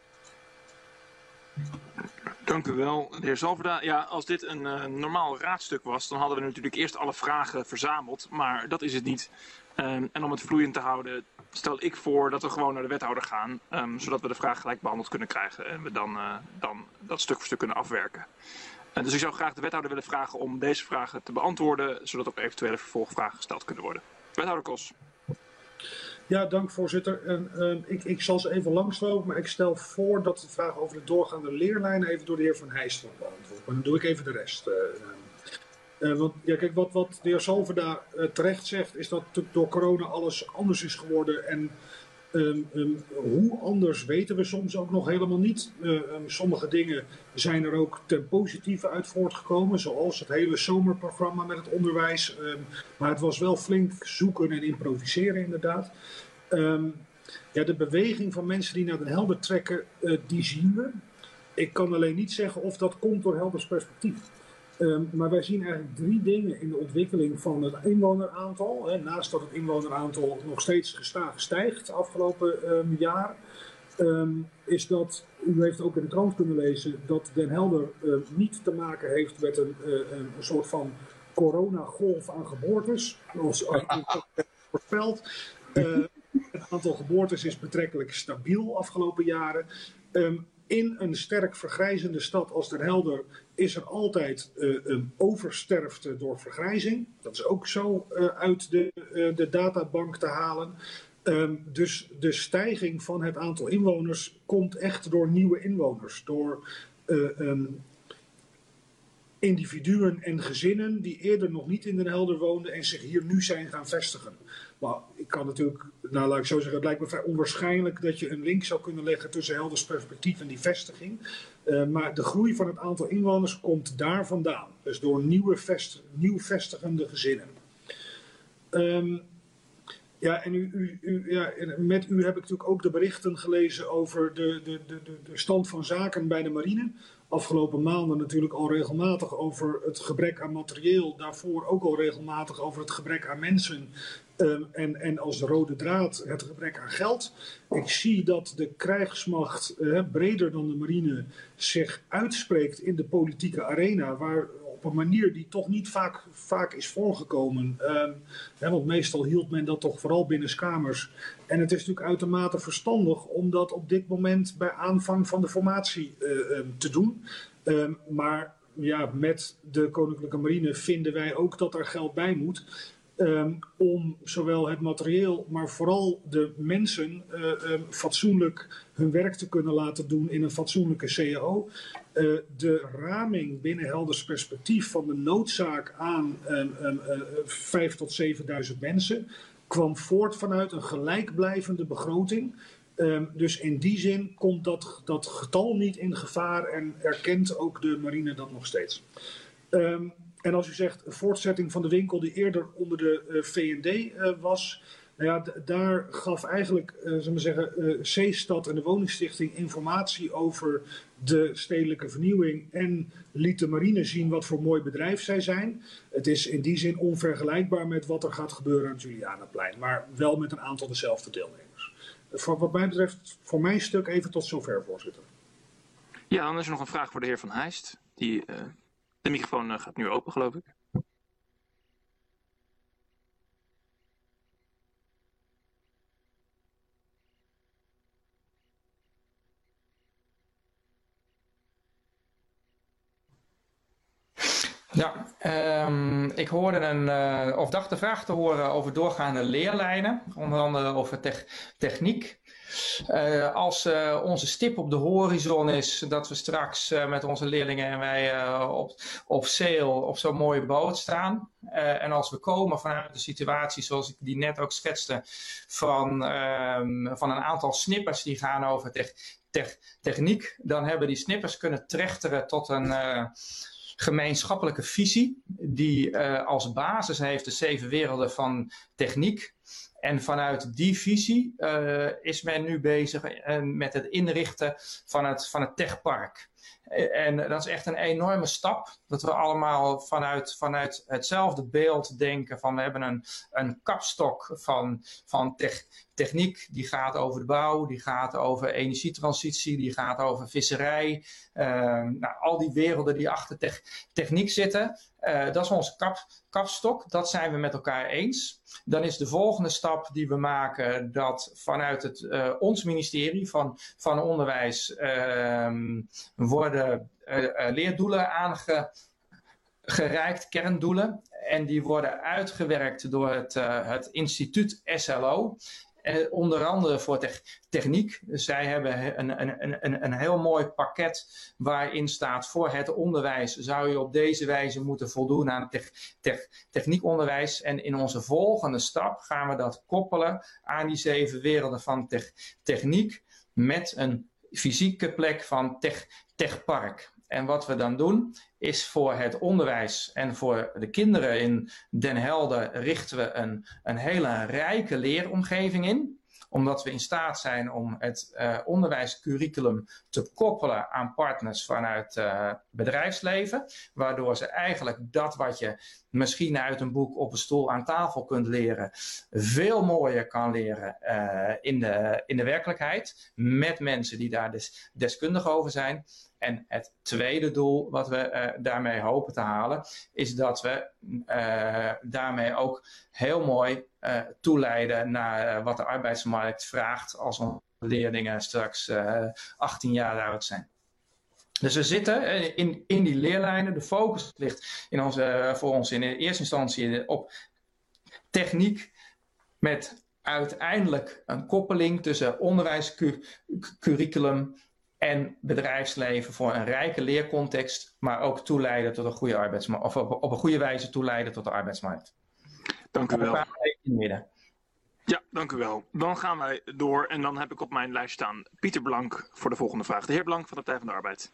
Dank u wel, de heer Zalverda. Ja, als dit een uh, normaal raadstuk was, dan hadden we natuurlijk eerst alle vragen verzameld. Maar dat is het niet. Um, en om het vloeiend te houden, stel ik voor dat we gewoon naar de wethouder gaan. Um, zodat we de vraag gelijk behandeld kunnen krijgen. En we dan, uh, dan dat stuk voor stuk kunnen afwerken. Uh, dus ik zou graag de wethouder willen vragen om deze vragen te beantwoorden. Zodat ook eventuele vervolgvragen gesteld kunnen worden. Wethouder Kos. Ja, dank voorzitter. En, uh, ik, ik zal ze even langslopen, maar ik stel voor dat de vraag over de doorgaande leerlijnen even door de heer Van Heijst wordt beantwoord. Maar dan doe ik even de rest. Uh, uh, want ja, kijk, wat, wat de heer Zalverda uh, terecht zegt, is dat natuurlijk door corona alles anders is geworden. En um, um, hoe anders weten we soms ook nog helemaal niet. Uh, um, sommige dingen zijn er ook ten positieve uit voortgekomen, zoals het hele zomerprogramma met het onderwijs. Um, maar het was wel flink zoeken en improviseren inderdaad. Um, ja, de beweging van mensen die naar Den Helder trekken, uh, die zien we. Ik kan alleen niet zeggen of dat komt door Helders perspectief. Um, maar wij zien eigenlijk drie dingen in de ontwikkeling van het inwoneraantal. Hè, naast dat het inwoneraantal nog steeds gestaag stijgt afgelopen um, jaar. Um, is dat, u heeft ook in de krant kunnen lezen, dat Den Helder uh, niet te maken heeft met een, uh, een soort van coronagolf aan geboortes. Zoals voorspeld. Uh, het aantal geboortes is betrekkelijk stabiel afgelopen jaren. Um, in een sterk vergrijzende stad als Den Helder is er altijd uh, een oversterfte door vergrijzing. Dat is ook zo uh, uit de, uh, de databank te halen. Um, dus de stijging van het aantal inwoners komt echt door nieuwe inwoners. Door uh, um, individuen en gezinnen die eerder nog niet in Den Helder woonden en zich hier nu zijn gaan vestigen. Maar ik kan natuurlijk, nou laat ik zo zeggen, het lijkt me vrij onwaarschijnlijk dat je een link zou kunnen leggen tussen Helders perspectief en die vestiging. Uh, maar de groei van het aantal inwoners komt daar vandaan. Dus door nieuwe vest, nieuw vestigende gezinnen. Um, ja, en u, u, u, ja, met u heb ik natuurlijk ook de berichten gelezen over de, de, de, de stand van zaken bij de marine. Afgelopen maanden natuurlijk al regelmatig over het gebrek aan materieel. Daarvoor ook al regelmatig over het gebrek aan mensen. Um, en, en als rode draad het gebrek aan geld. Ik zie dat de krijgsmacht, uh, breder dan de marine, zich uitspreekt in de politieke arena. Waar op een manier die toch niet vaak, vaak is voorgekomen. Um, hè, want meestal hield men dat toch vooral binnenskamers. En het is natuurlijk uitermate verstandig om dat op dit moment bij aanvang van de formatie uh, um, te doen. Um, maar ja, met de Koninklijke Marine vinden wij ook dat er geld bij moet. Um, om zowel het materieel, maar vooral de mensen uh, um, fatsoenlijk hun werk te kunnen laten doen in een fatsoenlijke C A O. Uh, de raming binnen Helders perspectief van de noodzaak aan um, um, uh, vijf tot zevenduizend mensen kwam voort vanuit een gelijkblijvende begroting. Um, dus in die zin komt dat, dat getal niet in gevaar en erkent ook de marine dat nog steeds. Um, En als u zegt een voortzetting van de winkel die eerder onder de uh, V en D uh, was, Nou ja, d- daar gaf eigenlijk, uh, zullen we zeggen, uh, C-Stad en de Woningstichting informatie over de stedelijke vernieuwing en liet de marine zien wat voor mooi bedrijf zij zijn. Het is in die zin onvergelijkbaar met wat er gaat gebeuren aan het Julianaplein, maar wel met een aantal dezelfde deelnemers. Uh, voor wat mij betreft, voor mijn stuk even tot zover, voorzitter. Ja, dan is er nog een vraag voor de heer Van Heijst. Die, uh, de microfoon uh, gaat nu open, geloof ik. Ja, um, ik hoorde een, uh, of dacht de vraag te horen over doorgaande leerlijnen, onder andere over te techniek. Uh, als uh, onze stip op de horizon is dat we straks uh, met onze leerlingen en wij uh, op, op sail op zo'n mooie boot staan. Uh, en als we komen vanuit de situatie zoals ik die net ook schetste van, uh, van een aantal snippers die gaan over te te techniek, dan hebben die snippers kunnen trechteren tot een uh, gemeenschappelijke visie die uh, als basis heeft de zeven werelden van techniek. En vanuit die visie uh, is men nu bezig uh, met het inrichten van het, van het techpark. En dat is echt een enorme stap. Dat we allemaal vanuit, vanuit hetzelfde beeld denken van we hebben een, een kapstok van, van tech, techniek. Die gaat over de bouw, die gaat over energietransitie, die gaat over visserij. Uh, nou, al die werelden die achter te, techniek zitten. Uh, dat is onze kap, kapstok. Dat zijn we met elkaar eens. Dan is de volgende stap die we maken dat vanuit het, uh, ons ministerie van, van Onderwijs uh, worden uh, uh, leerdoelen aangereikt, kerndoelen. En die worden uitgewerkt door het, uh, het instituut S L O. Uh, onder andere voor te techniek. Zij hebben een, een, een, een heel mooi pakket waarin staat voor het onderwijs zou je op deze wijze moeten voldoen aan te te techniekonderwijs. En in onze volgende stap gaan we dat koppelen aan die zeven werelden van te techniek met een fysieke plek van tech techpark. En wat we dan doen is voor het onderwijs en voor de kinderen in Den Helder richten we een, een hele rijke leeromgeving in. Omdat we in staat zijn om het uh, onderwijscurriculum te koppelen aan partners vanuit het uh, bedrijfsleven. Waardoor ze eigenlijk dat wat je misschien uit een boek op een stoel aan tafel kunt leren, veel mooier kan leren uh, in, de, in de werkelijkheid. Met mensen die daar des, deskundig over zijn. En het tweede doel wat we uh, daarmee hopen te halen, is dat we uh, daarmee ook heel mooi uh, toeleiden naar uh, wat de arbeidsmarkt vraagt als onze leerlingen straks uh, achttien jaar oud zijn. Dus we zitten in, in die leerlijnen. De focus ligt in onze, uh, voor ons in de eerste instantie op techniek met uiteindelijk een koppeling tussen onderwijscurriculum en bedrijfsleven voor een rijke leercontext, maar ook toeleiden tot een goede arbeidsmarkt, of op, op een goede wijze toeleiden tot de arbeidsmarkt. Dank u wel. Ja, dank u wel. Dan gaan wij door en dan heb ik op mijn lijst staan Pieter Blank voor de volgende vraag. De heer Blank van de Partij van de Arbeid.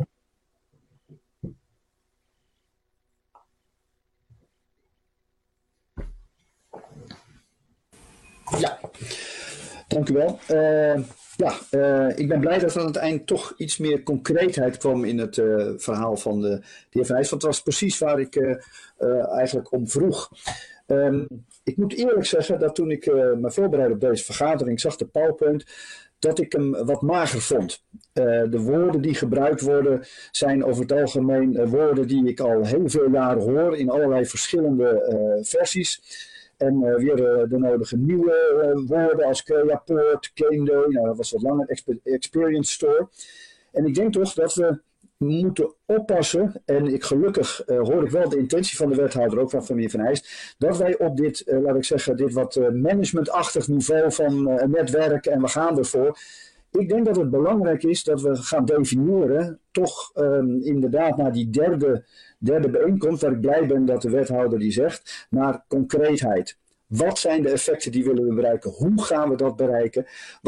Ja, dank u wel. Uh... Ja, uh, ik ben blij dat er aan het eind toch iets meer concreetheid kwam in het uh, verhaal van de, de heer Van Heijst. Want dat was precies waar ik uh, uh, eigenlijk om vroeg. Um, ik moet eerlijk zeggen dat toen ik uh, me voorbereidde op deze vergadering, zag de PowerPoint, dat ik hem wat mager vond. Uh, de woorden die gebruikt worden zijn over het algemeen uh, woorden die ik al heel veel jaren hoor in allerlei verschillende uh, versies. En uh, weer uh, de nodige nieuwe uh, woorden als Creaport, Game Day, nou dat was wat langer, Exper Experience Store. En ik denk toch dat we moeten oppassen, en ik gelukkig uh, hoor ik wel de intentie van de wethouder, ook van meneer Van Heijst, dat wij op dit, uh, laat ik zeggen, dit wat uh, managementachtig niveau van uh, netwerken en we gaan ervoor. Ik denk dat het belangrijk is dat we gaan definiëren, toch um, inderdaad naar die derde, derde bijeenkomst, waar ik blij ben dat de wethouder die zegt, naar concreetheid. Wat zijn de effecten die willen we bereiken? Hoe gaan we dat bereiken? Want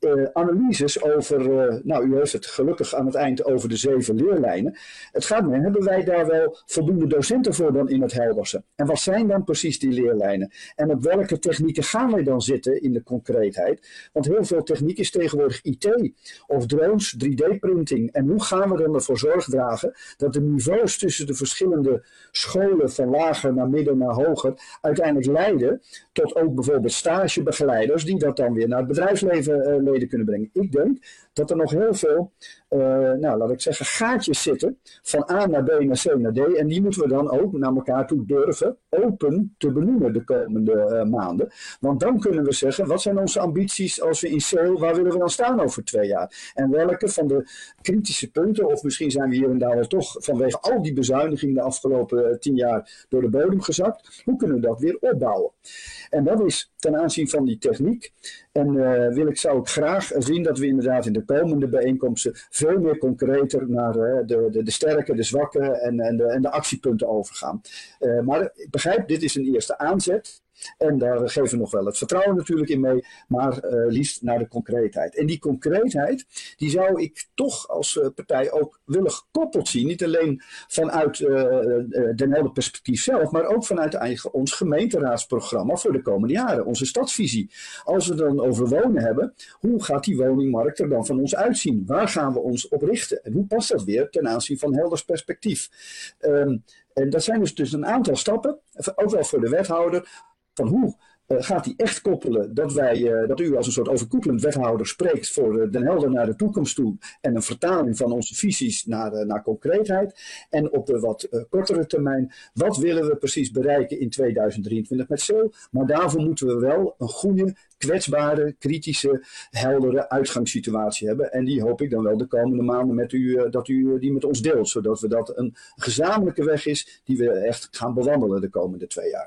uh, analyses over, uh, nou u heeft het gelukkig aan het eind over de zeven leerlijnen. Het gaat me, hebben wij daar wel voldoende docenten voor dan in het Helderse? En wat zijn dan precies die leerlijnen? En op welke technieken gaan wij dan zitten in de concreetheid? Want heel veel techniek is tegenwoordig I T of drones, drie D printing. En hoe gaan we dan ervoor zorg dragen dat de niveaus tussen de verschillende scholen van lager naar midden naar hoger uiteindelijk leiden tot ook bijvoorbeeld stagebegeleiders die dat dan weer naar het bedrijfsleven uh, leden kunnen brengen. Ik denk dat er nog heel veel, uh, nou laat ik zeggen, gaatjes zitten van A naar B naar C naar D en die moeten we dan ook naar elkaar toe durven open te benoemen de komende uh, maanden. Want dan kunnen we zeggen, wat zijn onze ambities als we in sale, waar willen we dan staan over twee jaar? En welke van de kritische punten, of misschien zijn we hier en daar wel toch vanwege al die bezuinigingen de afgelopen uh, tien jaar door de bodem gezakt, hoe kunnen we dat weer opbouwen? En dat is ten aanzien van die techniek. En uh, wil ik, zou ik graag zien dat we inderdaad in de komende bijeenkomsten veel meer concreter naar uh, de, de, de sterke, de zwakke en, en, de, en de actiepunten overgaan. Uh, maar ik begrijp, dit is een eerste aanzet. En daar geven we nog wel het vertrouwen natuurlijk in mee, maar uh, liefst naar de concreetheid. En die concreetheid, die zou ik toch als uh, partij ook willen gekoppeld zien. Niet alleen vanuit uh, uh, Den Helder perspectief zelf, maar ook vanuit eigen, ons gemeenteraadsprogramma voor de komende jaren. Onze stadsvisie. Als we het dan over wonen hebben, hoe gaat die woningmarkt er dan van ons uitzien? Waar gaan we ons op richten? En hoe past dat weer ten aanzien van Helders perspectief? Um, en dat zijn dus, dus een aantal stappen, ook wel voor de wethouder, van hoe uh, gaat die echt koppelen dat, wij, uh, dat u als een soort overkoepelend wethouder spreekt voor uh, Den Helder naar de toekomst toe en een vertaling van onze visies naar, uh, naar concreetheid. En op de wat uh, kortere termijn, wat willen we precies bereiken in tweeduizend drieëntwintig met sale? Maar daarvoor moeten we wel een goede, kwetsbare, kritische, heldere uitgangssituatie hebben. En die hoop ik dan wel de komende maanden met u, uh, dat u uh, die met ons deelt, zodat we dat een gezamenlijke weg is die we echt gaan bewandelen de komende twee jaar.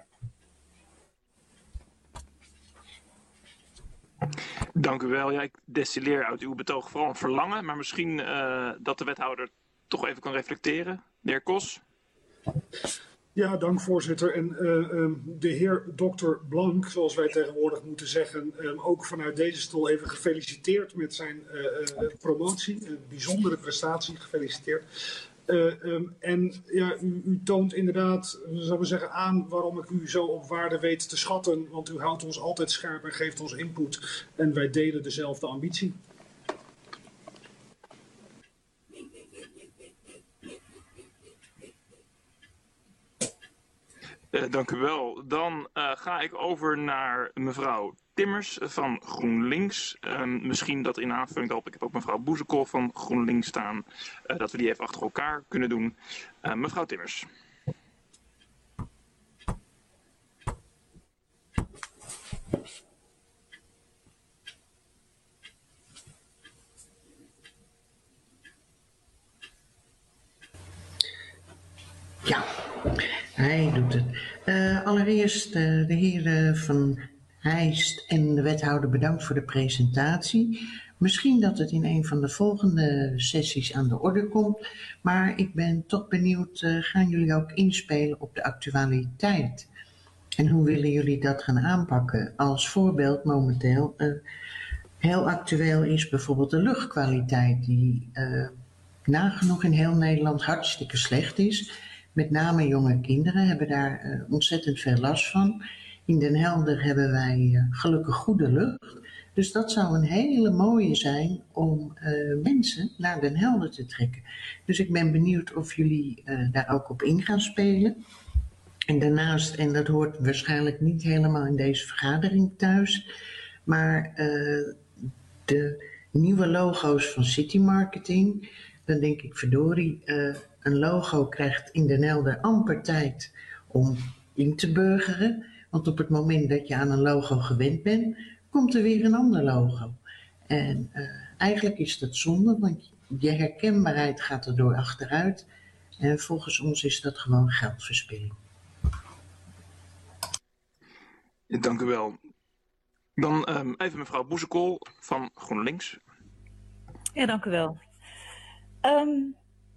Dank u wel. Ja, ik destilleer uit uw betoog vooral een verlangen, maar misschien uh, dat de wethouder toch even kan reflecteren. De heer Kos. Ja, dank voorzitter. En uh, um, de heer dokter Blank, zoals wij tegenwoordig moeten zeggen, um, ook vanuit deze stoel even gefeliciteerd met zijn uh, uh, promotie. Een bijzondere prestatie, gefeliciteerd. Uh, um, en ja, u, u toont inderdaad, zullen we zeggen, aan waarom ik u zo op waarde weet te schatten. Want u houdt ons altijd scherp en geeft ons input. En wij delen dezelfde ambitie. Uh, dank u wel. Dan uh, ga ik over naar mevrouw Timmers van GroenLinks. Uh, misschien dat in aanvulling daarop, ik heb ook mevrouw Boezekool van GroenLinks staan, uh, dat we die even achter elkaar kunnen doen. Uh, mevrouw Timmers. Ja, hij doet het. Uh, allereerst uh, de heren Van Heijst en de wethouder bedankt voor de presentatie. Misschien dat het in een van de volgende sessies aan de orde komt, maar ik ben toch benieuwd, uh, gaan jullie ook inspelen op de actualiteit? En hoe willen jullie dat gaan aanpakken? Als voorbeeld momenteel, uh, heel actueel is bijvoorbeeld de luchtkwaliteit, die uh, nagenoeg in heel Nederland hartstikke slecht is. Met name jonge kinderen hebben daar uh, ontzettend veel last van. In Den Helder hebben wij uh, gelukkig goede lucht. Dus dat zou een hele mooie zijn om uh, mensen naar Den Helder te trekken. Dus ik ben benieuwd of jullie uh, daar ook op in gaan spelen. En daarnaast, en dat hoort waarschijnlijk niet helemaal in deze vergadering thuis, maar uh, de nieuwe logo's van City Marketing, dan denk ik verdorie, uh, een logo krijgt in Den Helder amper tijd om in te burgeren. Want op het moment dat je aan een logo gewend bent, komt er weer een ander logo. En uh, eigenlijk is dat zonde, want je herkenbaarheid gaat er door achteruit. En volgens ons is dat gewoon geldverspilling. Dank u wel. Dan um, even mevrouw Boezekool van GroenLinks. Ja, dank u wel. Um,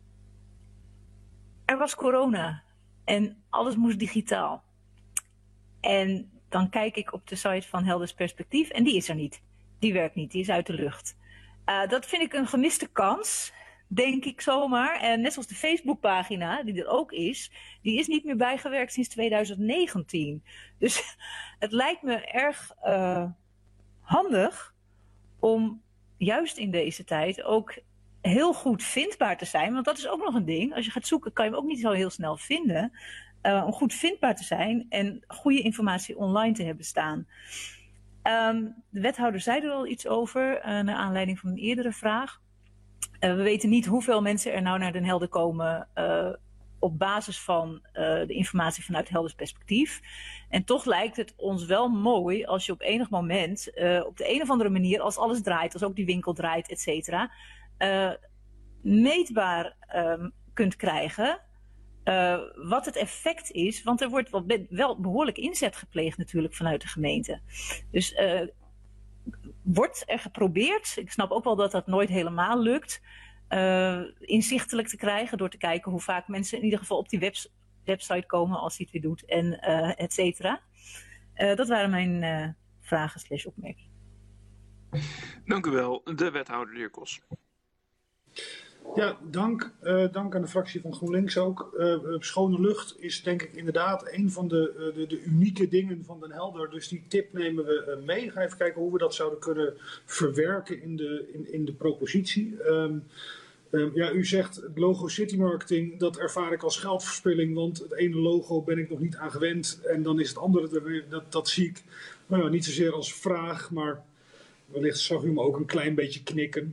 er was corona en alles moest digitaal. En dan kijk ik op de site van Helders Perspectief en die is er niet. die werkt niet, die is uit de lucht. Uh, dat vind ik een gemiste kans, denk ik zomaar. En net zoals de Facebookpagina, die er ook is, die is niet meer bijgewerkt sinds twintig negentien. Dus het lijkt me erg uh, handig om juist in deze tijd ook heel goed vindbaar te zijn. Want dat is ook nog een ding. Als je gaat zoeken, kan je hem ook niet zo heel snel vinden. Uh, om goed vindbaar te zijn en goede informatie online te hebben staan. Um, de wethouder zei er al iets over, uh, naar aanleiding van een eerdere vraag. Uh, we weten niet hoeveel mensen er nou naar Den Helder komen uh, op basis van uh, de informatie vanuit Helders perspectief. En toch lijkt het ons wel mooi als je op enig moment, uh, op de een of andere manier, als alles draait, als ook die winkel draait, et cetera, uh, meetbaar um, kunt krijgen. Uh, wat het effect is, want er wordt wel, be wel behoorlijk inzet gepleegd natuurlijk vanuit de gemeente. Dus uh, wordt er geprobeerd, ik snap ook wel dat dat nooit helemaal lukt, uh, inzichtelijk te krijgen door te kijken hoe vaak mensen in ieder geval op die webs website komen als hij het weer doet en uh, et cetera. Uh, dat waren mijn uh, vragen slash opmerkingen. Dank u wel, de wethouder, de heer Kos. Ja, dank. Uh, dank aan de fractie van GroenLinks ook. Uh, schone lucht is denk ik inderdaad een van de, uh, de, de unieke dingen van Den Helder. Dus die tip nemen we uh, mee. Ga even kijken hoe we dat zouden kunnen verwerken in de, in, in de propositie. Um, um, ja, u zegt het logo City Marketing, dat ervaar ik als geldverspilling. Want het ene logo ben ik nog niet aan gewend. En dan is het andere er weer, dat, dat zie ik nou ja, niet zozeer als vraag. Maar wellicht zag u me ook een klein beetje knikken.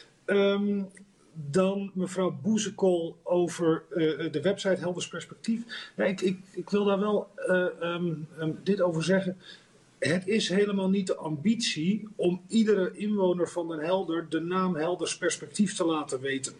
Um, Dan mevrouw Boezekool over uh, de website Helders Perspectief. Ja, ik, ik, ik wil daar wel uh, um, um, dit over zeggen. Het is helemaal niet de ambitie om iedere inwoner van Den Helder de naam Helders Perspectief te laten weten.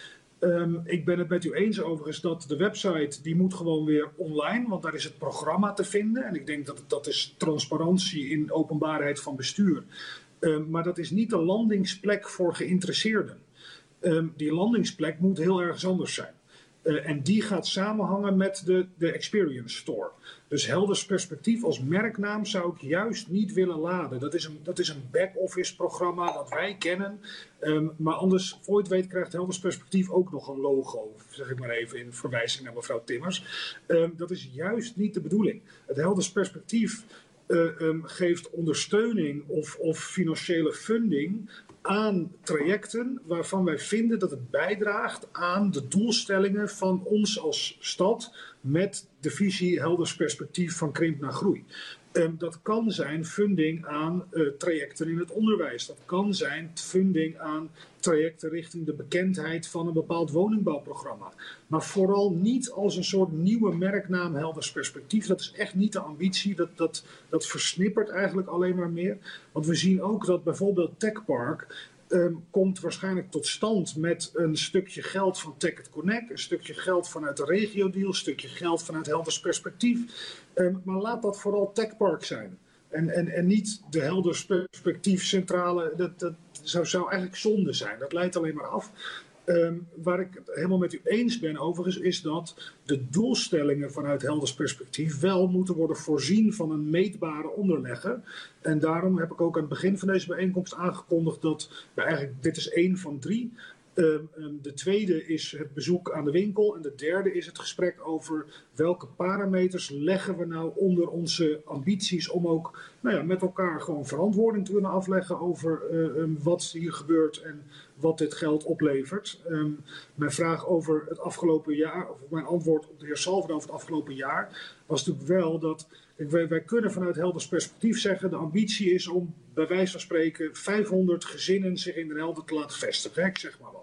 Um, ik ben het met u eens overigens dat de website, die moet gewoon weer online, want daar is het programma te vinden. En ik denk dat dat is transparantie in openbaarheid van bestuur. Um, maar dat is niet de landingsplek voor geïnteresseerden. Um, die landingsplek moet heel ergens anders zijn. Uh, en die gaat samenhangen met de, de Experience Store. Dus Helders Perspectief als merknaam zou ik juist niet willen laden. Dat is een, dat is een back-office programma dat wij kennen. Um, maar anders, voor je het weet, krijgt Helders Perspectief ook nog een logo. Zeg ik maar even in verwijzing naar mevrouw Timmers. Um, dat is juist niet de bedoeling. Het Helders Perspectief uh, um, geeft ondersteuning of, of financiële funding aan trajecten waarvan wij vinden dat het bijdraagt aan de doelstellingen van ons als stad met de visie Helders Perspectief van krimp naar groei. Um, dat kan zijn funding aan uh, trajecten in het onderwijs. Dat kan zijn funding aan trajecten richting de bekendheid van een bepaald woningbouwprogramma. Maar vooral niet als een soort nieuwe merknaam Helders Perspectief. Dat is echt niet de ambitie. Dat, dat, dat versnippert eigenlijk alleen maar meer. Want we zien ook dat bijvoorbeeld Techpark Um, komt waarschijnlijk tot stand met een stukje geld van Tech It Connect, een stukje geld vanuit de regio-deal, een stukje geld vanuit Helders Perspectief. Um, maar laat dat vooral Techpark zijn. En, en, en niet de Helders Perspectief centrale, dat, dat zou, zou eigenlijk zonde zijn. Dat leidt alleen maar af. Um, waar ik het helemaal met u eens ben overigens, is dat de doelstellingen vanuit Helders Perspectief wel moeten worden voorzien van een meetbare onderlegger. En daarom heb ik ook aan het begin van deze bijeenkomst aangekondigd dat, nou eigenlijk dit is één van drie. Um, um, de tweede is het bezoek aan de winkel en de derde is het gesprek over welke parameters leggen we nou onder onze ambities om ook nou ja, met elkaar gewoon verantwoording te kunnen afleggen over uh, um, wat hier gebeurt en wat dit geld oplevert. Um, mijn vraag over het afgelopen jaar, of mijn antwoord op de heer Salver over het afgelopen jaar, was natuurlijk wel dat kijk, wij, wij kunnen vanuit Helders Perspectief zeggen, de ambitie is om bij wijze van spreken vijfhonderd gezinnen zich in Den Helder te laten vestigen. Hè, ik zeg maar wat.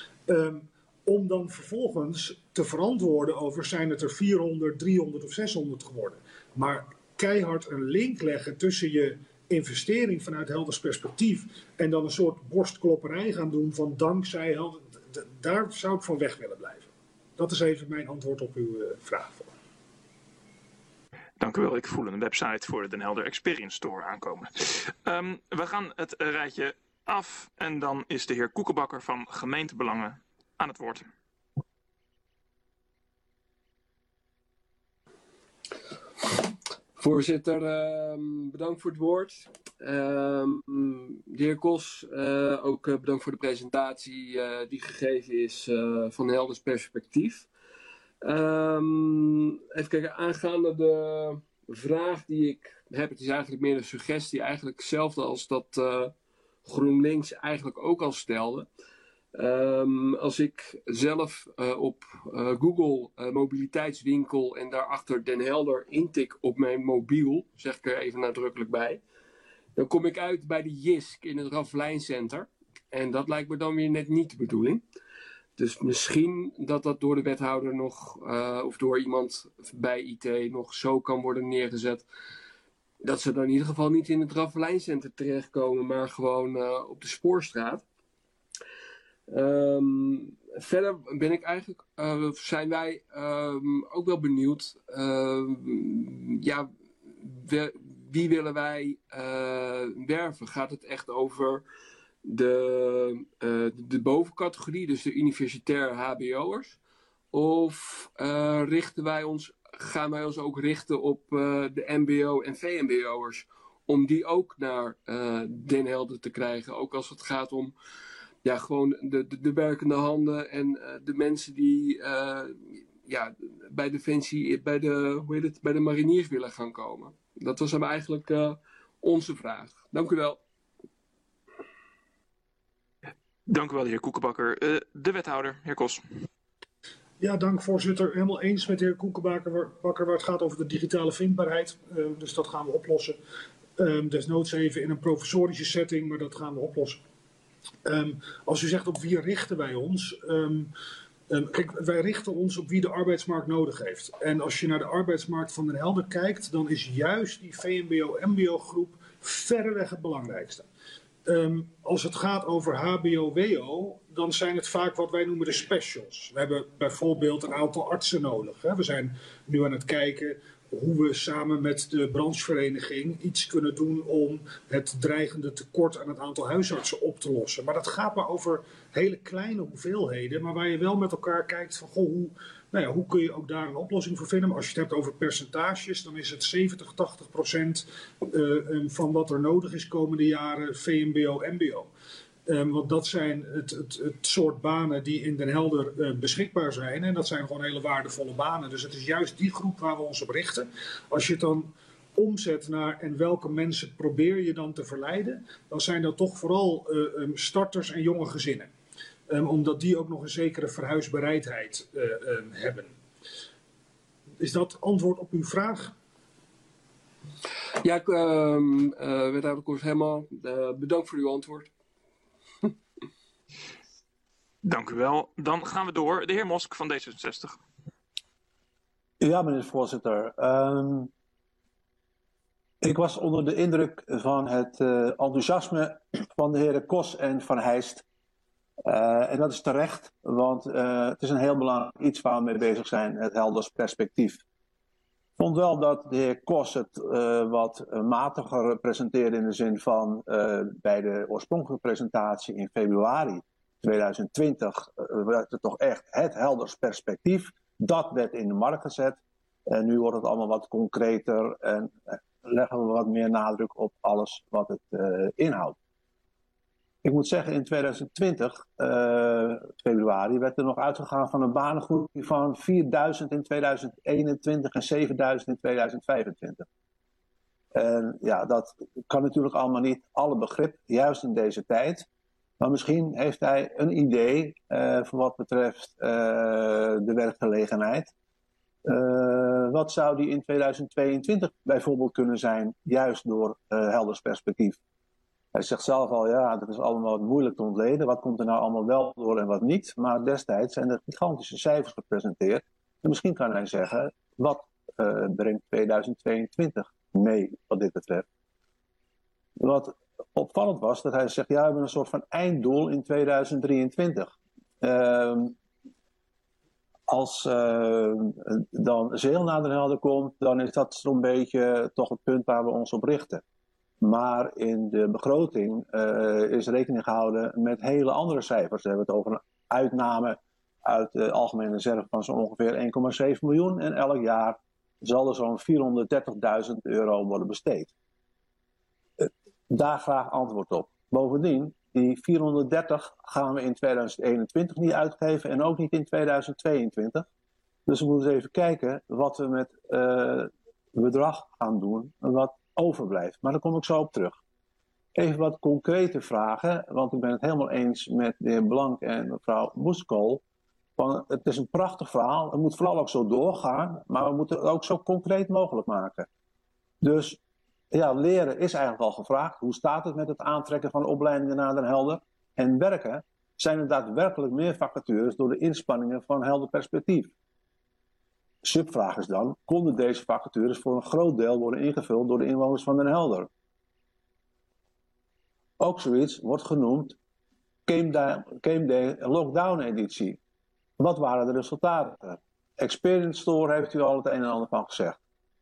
Um, om dan vervolgens te verantwoorden over zijn het er vierhonderd, driehonderd of zeshonderd geworden. Maar keihard een link leggen tussen je investering vanuit Helders Perspectief en dan een soort borstklopperij gaan doen van dankzij Helder, daar zou ik van weg willen blijven. Dat is even mijn antwoord op uw uh, vraag. Dank u wel. Ik voel een website voor de Den Helder Experience Store aankomen. Um, we gaan het rijtje af en dan is de heer Koekenbakker van Gemeentebelangen aan het woord. Voorzitter, uh, bedankt voor het woord. Uh, de heer Kos, uh, ook uh, bedankt voor de presentatie uh, die gegeven is uh, van Helders perspectief. Um, even kijken, aangaande de vraag die ik heb, het is eigenlijk meer een suggestie, eigenlijk hetzelfde als dat uh, GroenLinks eigenlijk ook al stelde. Um, als ik zelf uh, op uh, Google uh, mobiliteitswinkel en daarachter Den Helder intik op mijn mobiel, zeg ik er even nadrukkelijk bij, dan kom ik uit bij de Jisk in het Raffelijncenter. En dat lijkt me dan weer net niet de bedoeling. Dus misschien dat dat door de wethouder nog, uh, of door iemand bij I T nog zo kan worden neergezet, dat ze dan in ieder geval niet in het Raffelijncenter terechtkomen, maar gewoon uh, op de Spoorstraat. Um, verder ben ik eigenlijk, uh, zijn wij um, ook wel benieuwd, uh, ja, we, wie willen wij uh, werven? Gaat het echt over de, uh, de bovencategorie, dus de universitair H B O'ers? Of uh, richten wij ons, gaan wij ons ook richten op uh, de M B O en V M B O'ers, om die ook naar uh, Den Helder te krijgen, ook als het gaat om ja, gewoon de, de, de werkende handen en uh, de mensen die uh, ja, bij Defensie, bij de, hoe heet het, bij de mariniers willen gaan komen. Dat was hem eigenlijk uh, onze vraag. Dank u wel. Dank u wel, de heer Koekenbakker. Uh, de wethouder, heer Kos. Ja, dank voorzitter. Helemaal eens met de heer Koekenbakker waar het gaat over de digitale vindbaarheid. Uh, dus dat gaan we oplossen. Uh, desnoods even in een professorische setting, maar dat gaan we oplossen. Um, als u zegt op wie richten wij ons, um, um, kijk, wij richten ons op wie de arbeidsmarkt nodig heeft. En als je naar de arbeidsmarkt van Den Helder kijkt, dan is juist die V M B O M B O groep verreweg het belangrijkste. Um, als het gaat over H B O W O, dan zijn het vaak wat wij noemen de specials. We hebben bijvoorbeeld een aantal artsen nodig. Hè. We zijn nu aan het kijken hoe we samen met de branchevereniging iets kunnen doen om het dreigende tekort aan het aantal huisartsen op te lossen. Maar dat gaat maar over hele kleine hoeveelheden, maar waar je wel met elkaar kijkt van goh, hoe, nou ja, hoe kun je ook daar een oplossing voor vinden. Maar als je het hebt over percentages, dan is het zeventig, tachtig procent uh, van wat er nodig is komende jaren V M B O, M B O. Um, want dat zijn het, het, het soort banen die in Den Helder uh, beschikbaar zijn. En dat zijn gewoon hele waardevolle banen. Dus het is juist die groep waar we ons op richten. Als je het dan omzet naar en welke mensen probeer je dan te verleiden, dan zijn dat toch vooral uh, um, starters en jonge gezinnen. Um, omdat die ook nog een zekere verhuisbereidheid uh, um, hebben. Is dat antwoord op uw vraag? Ja, ik uh, uh, wethouder Kors helemaal. Uh, bedankt voor uw antwoord. Dank u wel. Dan gaan we door. De heer Mosk van D zesenzestig. Ja, meneer de voorzitter. Um, ik was onder de indruk van het uh, enthousiasme van de heren Kos en Van Heijst. Uh, en dat is terecht, want uh, het is een heel belangrijk iets waar we mee bezig zijn, het Helders perspectief. Ik vond wel dat de heer Kos het uh, wat matiger presenteerde in de zin van uh, bij de oorspronkelijke presentatie in februari tweeduizend twintig uh, werd het toch echt het Helders perspectief. Dat werd in de markt gezet. En nu wordt het allemaal wat concreter en uh, leggen we wat meer nadruk op alles wat het uh, inhoudt. Ik moet zeggen, in tweeduizend twintig, uh, februari, werd er nog uitgegaan van een banengroep van vierduizend in tweeduizend eenentwintig en zevenduizend in tweeduizend vijfentwintig. En ja, dat kan natuurlijk allemaal niet, alle begrip, juist in deze tijd. Maar misschien heeft hij een idee uh, voor wat betreft uh, de werkgelegenheid. Uh, wat zou die in tweeduizend tweeëntwintig bijvoorbeeld kunnen zijn, juist door uh, Helders perspectief? Hij zegt zelf al, ja, dat is allemaal wat moeilijk te ontleden. Wat komt er nou allemaal wel door en wat niet? Maar destijds zijn er gigantische cijfers gepresenteerd. En misschien kan hij zeggen, wat uh, brengt tweeduizend tweeëntwintig mee wat dit betreft? Wat opvallend was, dat hij zegt, ja, we hebben een soort van einddoel in tweeduizend drieëntwintig. Uh, als uh, dan Zeel naar Den Helder komt, dan is dat zo'n beetje toch het punt waar we ons op richten. Maar in de begroting uh, is rekening gehouden met hele andere cijfers. We hebben het over een uitname uit de algemene reserve van zo'n ongeveer één komma zeven miljoen. En elk jaar zal er zo'n vierhonderddertigduizend euro worden besteed. Uh, daar graag antwoord op. Bovendien, die vierhonderddertig gaan we in tweeduizend eenentwintig niet uitgeven en ook niet in tweeduizend tweeëntwintig. Dus we moeten eens even kijken wat we met uh, bedrag gaan doen en wat overblijft. Maar daar kom ik zo op terug. Even wat concrete vragen, want ik ben het helemaal eens met de heer Blank en mevrouw Moeskool. Van, het is een prachtig verhaal, het moet vooral ook zo doorgaan, maar we moeten het ook zo concreet mogelijk maken. Dus ja, leren is eigenlijk al gevraagd. Hoe staat het met het aantrekken van opleidingen naar Den Helder? En werken, zijn er daadwerkelijk meer vacatures door de inspanningen van Helder Perspectief? Subvraag is dan, konden deze vacatures voor een groot deel worden ingevuld door de inwoners van Den Helder? Ook zoiets wordt genoemd Game Day Lockdown editie. Wat waren de resultaten? Experience Store heeft u al het een en ander van gezegd.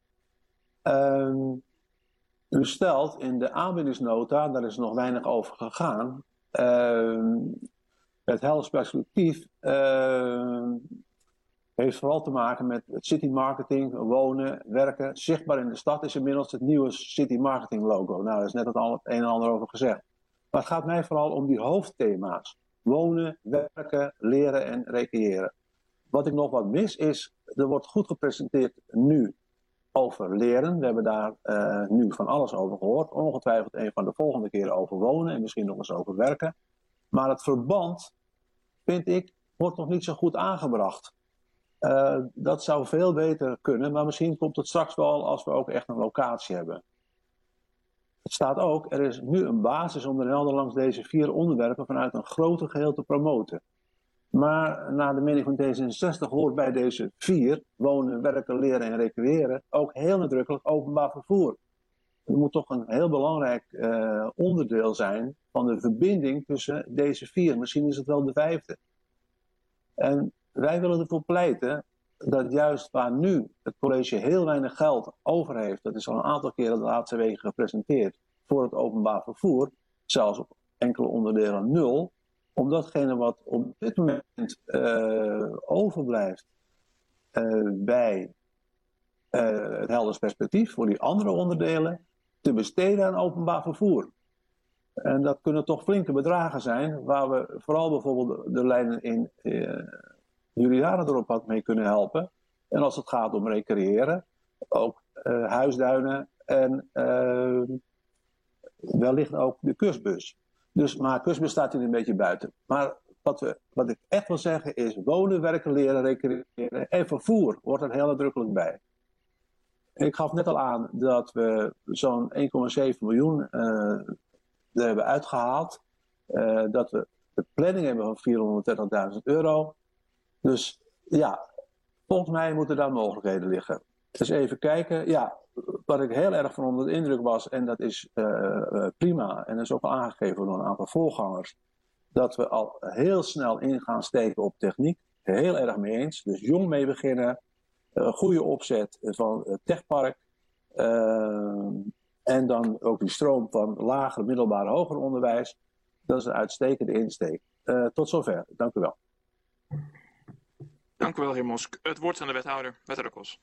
Um, u stelt in de aanbiedingsnota, daar is nog weinig over gegaan, um, het Helder Perspectief uh, heeft vooral te maken met het city marketing, wonen, werken. Zichtbaar in de stad is inmiddels het nieuwe city marketing logo. Nou, daar is net het een en ander over gezegd. Maar het gaat mij vooral om die hoofdthema's. Wonen, werken, leren en recreëren. Wat ik nog wat mis is, er wordt goed gepresenteerd nu over leren. We hebben daar uh, nu van alles over gehoord. Ongetwijfeld een van de volgende keren over wonen en misschien nog eens over werken. Maar het verband, vind ik, wordt nog niet zo goed aangebracht. Uh, dat zou veel beter kunnen, maar misschien komt het straks wel als we ook echt een locatie hebben. Het staat ook, er is nu een basis om Den Helder langs deze vier onderwerpen vanuit een groter geheel te promoten. Maar naar de mening van D zesenzestig hoort bij deze vier, wonen, werken, leren en recreëren, ook heel nadrukkelijk openbaar vervoer. Het moet toch een heel belangrijk uh, onderdeel zijn van de verbinding tussen deze vier. Misschien is het wel de vijfde. En wij willen ervoor pleiten dat juist waar nu het college heel weinig geld over heeft, dat is al een aantal keren de laatste weken gepresenteerd, voor het openbaar vervoer, zelfs op enkele onderdelen nul, om datgene wat op dit moment uh, overblijft uh, bij uh, het Helders Perspectief, voor die andere onderdelen, te besteden aan openbaar vervoer. En dat kunnen toch flinke bedragen zijn, waar we vooral bijvoorbeeld de lijnen in uh, Juliana erop wat mee kunnen helpen. En als het gaat om recreëren, ook uh, huisduinen en uh, wellicht ook de kustbus. Dus, maar kustbus staat hier een beetje buiten. Maar wat, we, wat ik echt wil zeggen is wonen, werken, leren, recreëren en vervoer wordt er heel nadrukkelijk bij. Ik gaf net al aan dat we zo'n één komma zeven miljoen uh, er hebben uitgehaald. Uh, dat we de planning hebben van vierhonderddertigduizend euro. Dus ja, volgens mij moeten daar mogelijkheden liggen. Dus even kijken. Ja, wat ik heel erg van onder de indruk was, en dat is uh, prima, en dat is ook al aangegeven door een aantal voorgangers, dat we al heel snel in gaan steken op techniek. Heel erg mee eens. Dus jong mee beginnen. Uh, goede opzet van het techpark. Uh, en dan ook die stroom van lager, middelbaar, hoger onderwijs. Dat is een uitstekende insteek. Uh, tot zover. Dank u wel. Dank u wel, heer Mosk. Het woord aan de wethouder, wethouder Kos.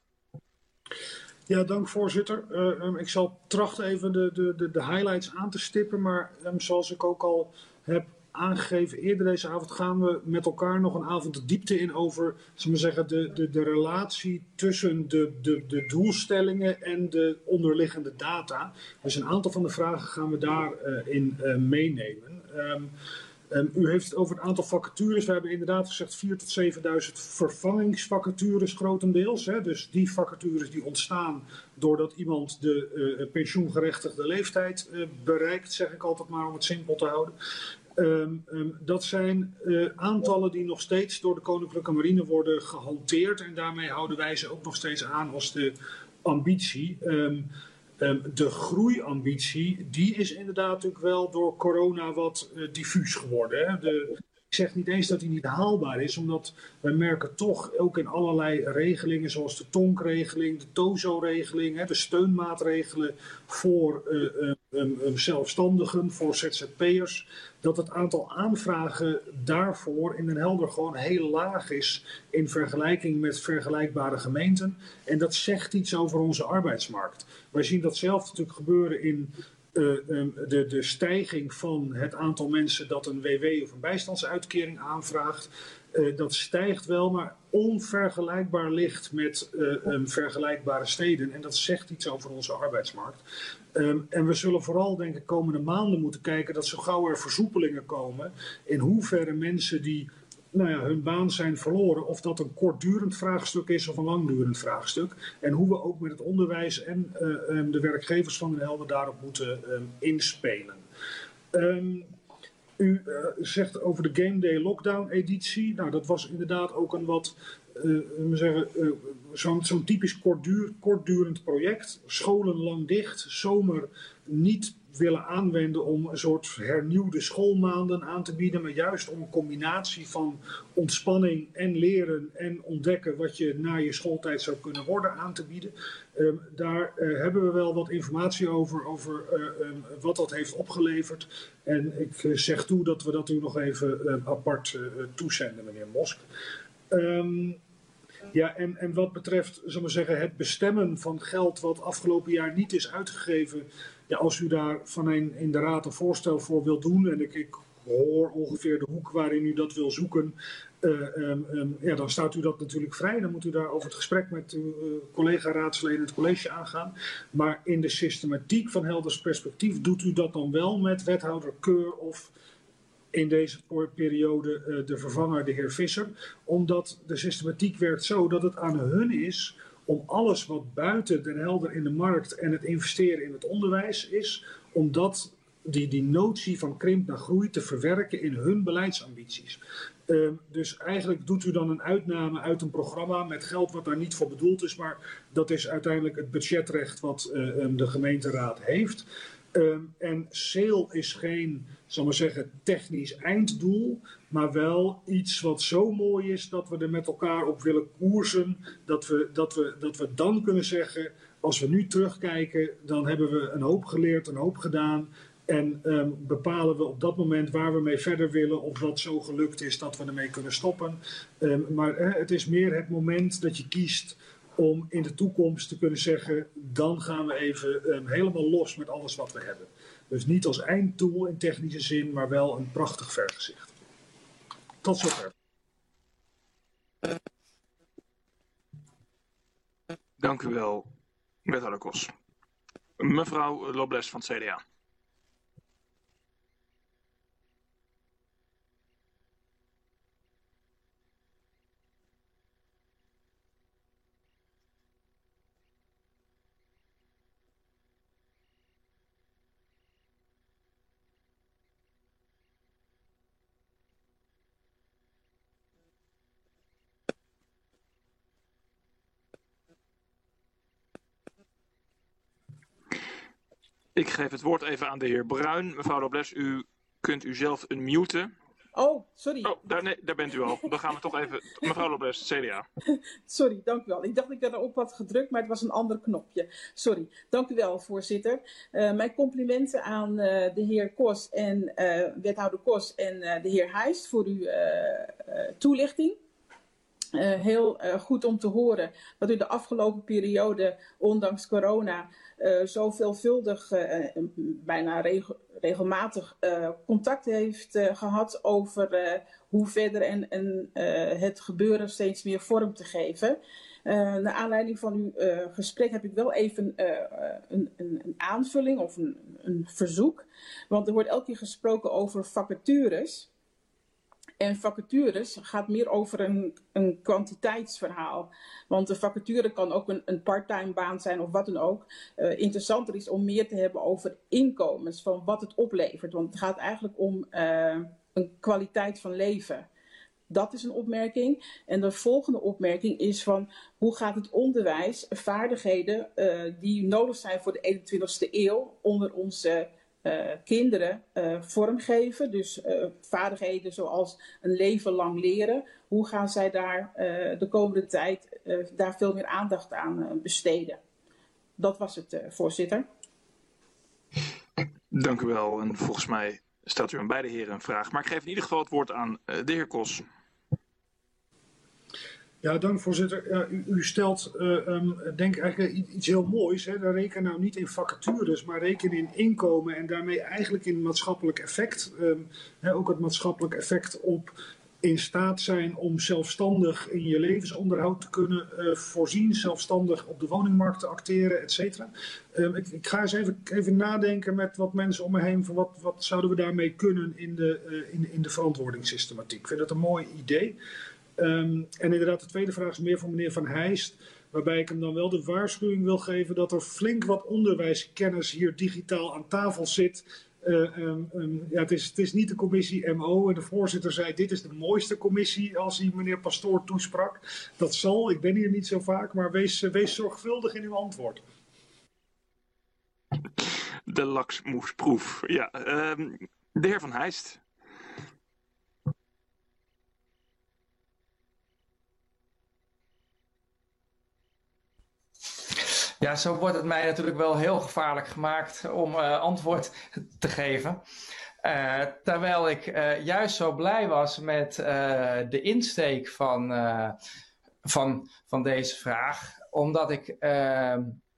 Ja, dank voorzitter. Uh, um, ik zal trachten even de, de, de, de highlights aan te stippen, maar um, zoals ik ook al heb aangegeven eerder deze avond gaan we met elkaar nog een avond de diepte in over, zullen we zeggen, de, de, de relatie tussen de, de, de doelstellingen en de onderliggende data. Dus een aantal van de vragen gaan we daarin uh, uh, meenemen. Um, Um, u heeft het over het aantal vacatures. We hebben inderdaad gezegd vierduizend tot zevenduizend vervangingsvacatures grotendeels. Hè? Dus die vacatures die ontstaan doordat iemand de uh, pensioengerechtigde leeftijd uh, bereikt, zeg ik altijd maar om het simpel te houden. Um, um, dat zijn uh, aantallen die nog steeds door de Koninklijke Marine worden gehanteerd. En daarmee houden wij ze ook nog steeds aan als de ambitie. Um, Um, de groeiambitie, die is inderdaad natuurlijk wel door corona wat uh, diffuus geworden. Hè? De, ik zeg niet eens dat die niet haalbaar is, omdat wij merken toch ook in allerlei regelingen, zoals de T O N K-regeling, de TOZO-regeling, hè, de steunmaatregelen voor uh, uh, um, um, zelfstandigen, voor Z Z P'ers, dat het aantal aanvragen daarvoor in Den Helder gewoon heel laag is in vergelijking met vergelijkbare gemeenten. En dat zegt iets over onze arbeidsmarkt. Wij zien dat zelf natuurlijk gebeuren in uh, um, de, de stijging van het aantal mensen dat een W W of een bijstandsuitkering aanvraagt, uh, dat stijgt wel, maar onvergelijkbaar ligt met uh, um, vergelijkbare steden. En dat zegt iets over onze arbeidsmarkt. Um, en we zullen vooral, denk ik, komende maanden moeten kijken dat zo gauw er versoepelingen komen, in hoeverre mensen die nou ja, hun baan zijn verloren, of dat een kortdurend vraagstuk is of een langdurend vraagstuk. En hoe we ook met het onderwijs en uh, um, de werkgevers van Den Helder daarop moeten um, inspelen. Um, u uh, zegt over de Game Day Lockdown editie. Nou, dat was inderdaad ook een wat, uh, we zeggen, uh, zo'n zo'n typisch kortduur, kortdurend project. Scholen lang dicht, zomer niet willen aanwenden om een soort hernieuwde schoolmaanden aan te bieden, maar juist om een combinatie van ontspanning en leren en ontdekken wat je na je schooltijd zou kunnen worden aan te bieden. Um, daar uh, hebben we wel wat informatie over, over uh, um, wat dat heeft opgeleverd. En ik uh, zeg toe dat we dat u nog even uh, apart uh, toezenden, meneer Mosk. Um, Ja, en, en wat betreft, zal maar zeggen, het bestemmen van geld wat afgelopen jaar niet is uitgegeven. Ja, als u daar van een, in de raad een voorstel voor wilt doen, en ik, ik hoor ongeveer de hoek waarin u dat wil zoeken, uh, um, um, ja, dan staat u dat natuurlijk vrij. Dan moet u daar over het gesprek met uw uh, collega-raadsleden in het college aangaan. Maar in de systematiek van Helders Perspectief doet u dat dan wel met wethouder Keur of in deze periode uh, de vervanger, de heer Visser. Omdat de systematiek werkt zo dat het aan hun is om alles wat buiten Den Helder in de markt en het investeren in het onderwijs is, om dat, die, die notie van krimp naar groei te verwerken in hun beleidsambities. Uh, dus eigenlijk doet u dan een uitname uit een programma met geld wat daar niet voor bedoeld is, maar dat is uiteindelijk het budgetrecht wat uh, um, de gemeenteraad heeft. Um, en S E E L is geen, zal maar zeggen, technisch einddoel, maar wel iets wat zo mooi is dat we er met elkaar op willen koersen, dat we, dat we, dat we dan kunnen zeggen, als we nu terugkijken, dan hebben we een hoop geleerd, een hoop gedaan en um, bepalen we op dat moment waar we mee verder willen of wat zo gelukt is dat we ermee kunnen stoppen. Um, maar eh, het is meer het moment dat je kiest om in de toekomst te kunnen zeggen, dan gaan we even um, helemaal los met alles wat we hebben. Dus niet als einddoel in technische zin, maar wel een prachtig vergezicht. Tot zover. Dank u wel, wethouder Kos. Mevrouw Lobles van het C D A. Ik geef het woord even aan de heer Bruin. Mevrouw Lobles, u kunt u zelf unmuten. Oh, sorry. Oh, daar, nee, daar bent u al. Dan gaan we toch even... Mevrouw Lobles, C D A. Sorry, dank u wel. Ik dacht dat ik daarop had gedrukt, maar het was een ander knopje. Sorry. Dank u wel, voorzitter. Uh, mijn complimenten aan uh, de heer Kos en uh, wethouder Kos en uh, de heer Heijst voor uw uh, uh, toelichting. Uh, heel uh, goed om te horen dat u de afgelopen periode, ondanks corona, uh, zo veelvuldig, uh, bijna regel, regelmatig uh, contact heeft uh, gehad over uh, hoe verder en, en uh, het gebeuren steeds meer vorm te geven. Uh, naar aanleiding van uw uh, gesprek heb ik wel even uh, een, een, een aanvulling of een, een verzoek. Want er wordt elke keer gesproken over vacatures. En vacatures gaat meer over een, een kwantiteitsverhaal. Want de vacature kan ook een, een parttime baan zijn of wat dan ook. Uh, interessanter is om meer te hebben over inkomens, van wat het oplevert. Want het gaat eigenlijk om uh, een kwaliteit van leven. Dat is een opmerking. En de volgende opmerking is van hoe gaat het onderwijs vaardigheden uh, die nodig zijn voor de eenentwintigste eeuw onder onze Uh, kinderen uh, vormgeven, dus uh, vaardigheden zoals een leven lang leren. Hoe gaan zij daar uh, de komende tijd uh, daar veel meer aandacht aan uh, besteden? Dat was het, uh, voorzitter. Dank u wel. En volgens mij stelt u aan beide heren een vraag. Maar ik geef in ieder geval het woord aan uh, de heer Kos. Ja, dank voorzitter. Ja, u, u stelt, uh, um, denk ik eigenlijk iets heel moois. Hè. Reken nou niet in vacatures, maar reken in inkomen en daarmee eigenlijk in maatschappelijk effect. Um, hè, ook het maatschappelijk effect op in staat zijn om zelfstandig in je levensonderhoud te kunnen uh, voorzien, zelfstandig op de woningmarkt te acteren, et cetera. Um, ik, ik ga eens even, even nadenken met wat mensen om me heen van wat, wat zouden we daarmee kunnen in de, uh, in, in de verantwoordingssystematiek. Ik vind dat een mooi idee. Um, en inderdaad, de tweede vraag is meer voor meneer Van Heijst, waarbij ik hem dan wel de waarschuwing wil geven dat er flink wat onderwijskennis hier digitaal aan tafel zit. Uh, um, um, ja, het, is, het is niet de commissie M O en de voorzitter zei dit is de mooiste commissie als hij meneer Pastoor toesprak. Dat zal, ik ben hier niet zo vaak, maar wees, uh, wees zorgvuldig in uw antwoord. De laksmoesproef, ja. Uh, de heer Van Heijst. Ja, zo wordt het mij natuurlijk wel heel gevaarlijk gemaakt om uh, antwoord te geven. Uh, terwijl ik uh, juist zo blij was met uh, de insteek van, uh, van, van deze vraag. Omdat ik uh, uh,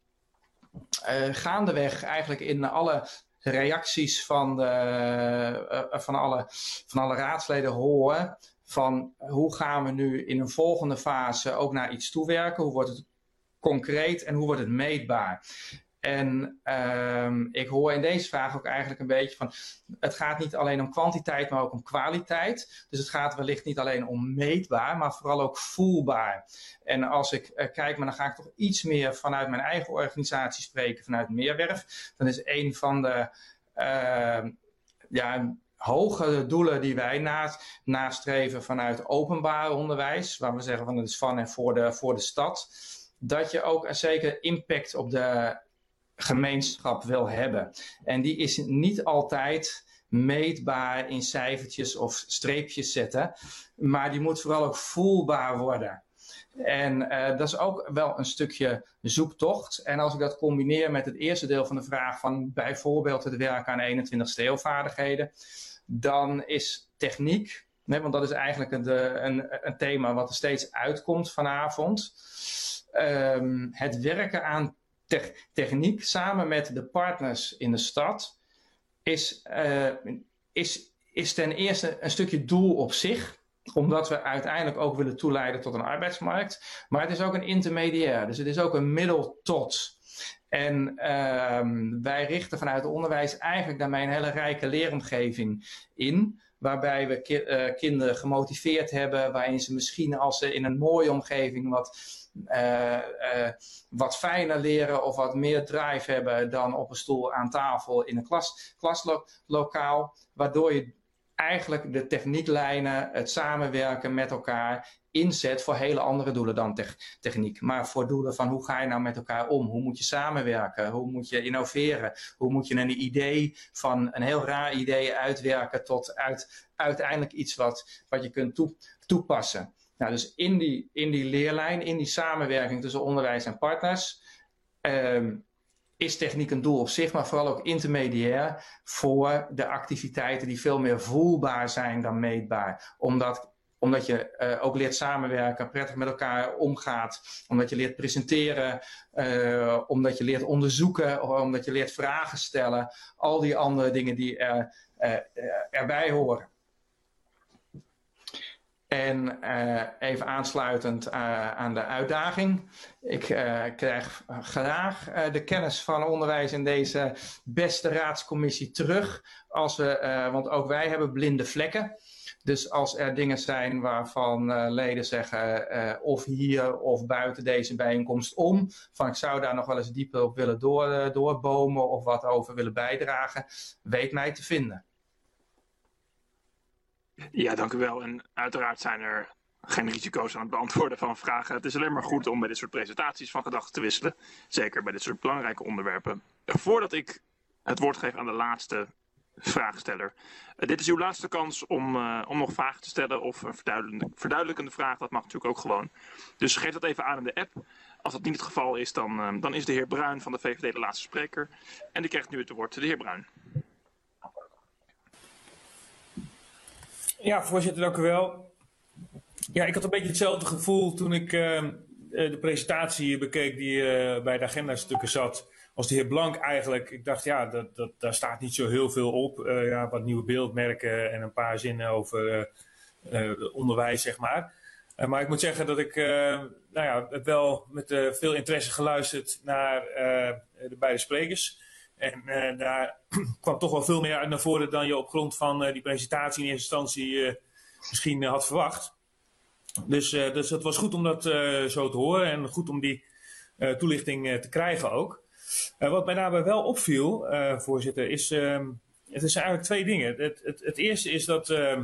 gaandeweg eigenlijk in alle reacties van, de, uh, van, alle, van alle raadsleden hoor van hoe gaan we nu in een volgende fase ook naar iets toewerken. Hoe wordt het concreet en hoe wordt het meetbaar? En uh, ik hoor in deze vraag ook eigenlijk een beetje van, het gaat niet alleen om kwantiteit, maar ook om kwaliteit. Dus het gaat wellicht niet alleen om meetbaar, maar vooral ook voelbaar. En als ik uh, kijk, maar dan ga ik toch iets meer vanuit mijn eigen organisatie spreken, vanuit Meerwerf. Dan is een van de uh, ja, hoge doelen die wij na, nastreven vanuit openbaar onderwijs, waar we zeggen van het is van en voor de, voor de stad, dat je ook een zekere impact op de gemeenschap wil hebben. En die is niet altijd meetbaar in cijfertjes of streepjes zetten, maar die moet vooral ook voelbaar worden. En uh, dat is ook wel een stukje zoektocht. En als ik dat combineer met het eerste deel van de vraag van bijvoorbeeld het werken aan eenentwintigste eeuwvaardigheden, dan is techniek, nee, want dat is eigenlijk de, een, een thema wat er steeds uitkomt vanavond, um, het werken aan te- techniek samen met de partners in de stad is, uh, is, is ten eerste een stukje doel op zich, omdat we uiteindelijk ook willen toeleiden tot een arbeidsmarkt. Maar het is ook een intermediair, dus het is ook een middel tot. En uh, wij richten vanuit het onderwijs eigenlijk daarmee een hele rijke leeromgeving in, waarbij we ki- uh, kinderen gemotiveerd hebben, waarin ze misschien als ze in een mooie omgeving wat, uh, uh, wat fijner leren of wat meer drive hebben dan op een stoel aan tafel in een klas, klaslokaal, waardoor je eigenlijk de technieklijnen, het samenwerken met elkaar inzet voor hele andere doelen dan te- techniek. Maar voor doelen van hoe ga je nou met elkaar om? Hoe moet je samenwerken? Hoe moet je innoveren? Hoe moet je een idee van een heel raar idee uitwerken tot uit, uiteindelijk iets wat, wat je kunt toe, toepassen? Nou, dus in die, in die leerlijn, in die samenwerking tussen onderwijs en partners, um, is techniek een doel op zich, maar vooral ook intermediair voor de activiteiten die veel meer voelbaar zijn dan meetbaar. Omdat, omdat je uh, ook leert samenwerken, prettig met elkaar omgaat, omdat je leert presenteren, uh, omdat je leert onderzoeken, omdat je leert vragen stellen, al die andere dingen die er, uh, erbij horen. En uh, even aansluitend uh, aan de uitdaging. Ik uh, krijg graag uh, de kennis van onderwijs in deze beste raadscommissie terug. Als we, uh, want ook wij hebben blinde vlekken. Dus als er dingen zijn waarvan uh, leden zeggen uh, of hier of buiten deze bijeenkomst om, van ik zou daar nog wel eens dieper op willen door, uh, doorbomen of wat over willen bijdragen, weet mij te vinden. Ja, dank u wel. En uiteraard zijn er geen risico's aan het beantwoorden van vragen. Het is alleen maar goed om bij dit soort presentaties van gedachten te wisselen. Zeker bij dit soort belangrijke onderwerpen. Voordat ik het woord geef aan de laatste vraagsteller. Uh, dit is uw laatste kans om, uh, om nog vragen te stellen of een verduidelijkende, verduidelijkende vraag. Dat mag natuurlijk ook gewoon. Dus geef dat even aan in de app. Als dat niet het geval is, dan, uh, dan is de heer Bruin van de V V D de laatste spreker. En die krijgt nu het woord. De heer Bruin. Ja, voorzitter, dank u wel. Ja, ik had een beetje hetzelfde gevoel toen ik uh, de presentatie bekeek die uh, bij de agendastukken zat. Als de heer Blank eigenlijk. Ik dacht, ja, dat, dat, daar staat niet zo heel veel op. Uh, ja, wat nieuwe beeldmerken en een paar zinnen over uh, uh, onderwijs, zeg maar. Uh, maar ik moet zeggen dat ik uh, nou ja, het wel met uh, veel interesse geluisterd naar uh, de beide sprekers. En uh, daar kwam toch wel veel meer uit naar voren dan je op grond van uh, die presentatie in eerste instantie uh, misschien uh, had verwacht. Dus, uh, dus het was goed om dat uh, zo te horen en goed om die uh, toelichting uh, te krijgen ook. Uh, wat mij daarbij wel opviel, uh, voorzitter, is, uh, het is eigenlijk twee dingen. Het, het, het eerste is dat uh,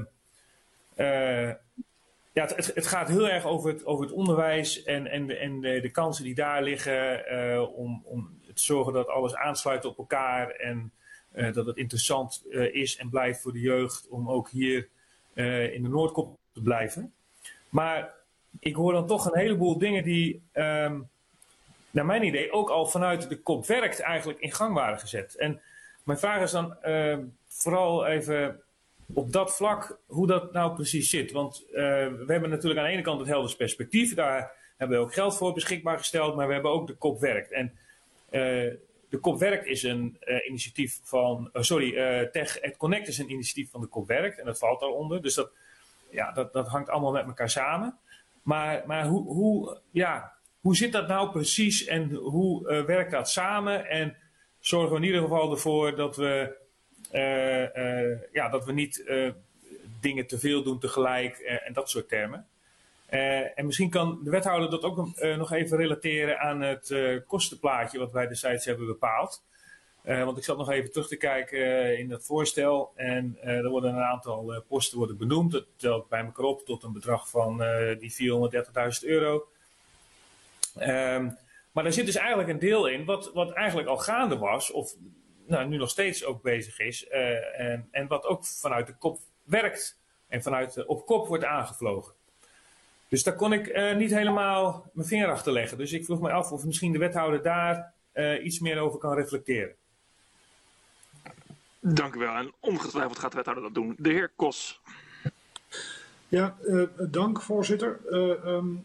uh, ja, het, het gaat heel erg over het, over het onderwijs en, en, de, en de, de kansen die daar liggen uh, om, om te zorgen dat alles aansluit op elkaar en uh, dat het interessant uh, is en blijft voor de jeugd om ook hier uh, in de Noordkop te blijven. Maar ik hoor dan toch een heleboel dingen die, um, naar mijn idee, ook al vanuit de kop werkt eigenlijk in gang waren gezet. En mijn vraag is dan uh, vooral even op dat vlak hoe dat nou precies zit. Want uh, we hebben natuurlijk aan de ene kant het Helders perspectief. Daar hebben we ook geld voor beschikbaar gesteld. Maar we hebben ook de kop werkt. En uh, de kop werkt is een uh, initiatief van... Uh, sorry, uh, Tech at Connect is een initiatief van de kop werkt. En dat valt daaronder. Dus dat... Ja, dat, dat hangt allemaal met elkaar samen. Maar, maar hoe, hoe, ja, hoe zit dat nou precies en hoe uh, werkt dat samen? En zorgen we in ieder geval ervoor dat we, uh, uh, ja, dat we niet uh, dingen te veel doen tegelijk uh, en dat soort termen. Uh, en misschien kan de wethouder dat ook uh, nog even relateren aan het uh, kostenplaatje wat wij destijds hebben bepaald. Uh, want ik zat nog even terug te kijken uh, in dat voorstel en uh, er worden een aantal uh, posten worden benoemd. Dat telt bij elkaar op tot een bedrag van uh, die vierhonderddertigduizend euro. Um, maar er zit dus eigenlijk een deel in wat, wat eigenlijk al gaande was of nou, nu nog steeds ook bezig is. Uh, en, en wat ook vanuit de kop werkt en vanuit de, op kop wordt aangevlogen. Dus daar kon ik uh, niet helemaal mijn vinger achter leggen. Dus ik vroeg me af of misschien de wethouder daar uh, iets meer over kan reflecteren. Dank u wel. En ongetwijfeld gaat de wethouder dat doen. De heer Kos. Ja, uh, dank voorzitter. Uh, um,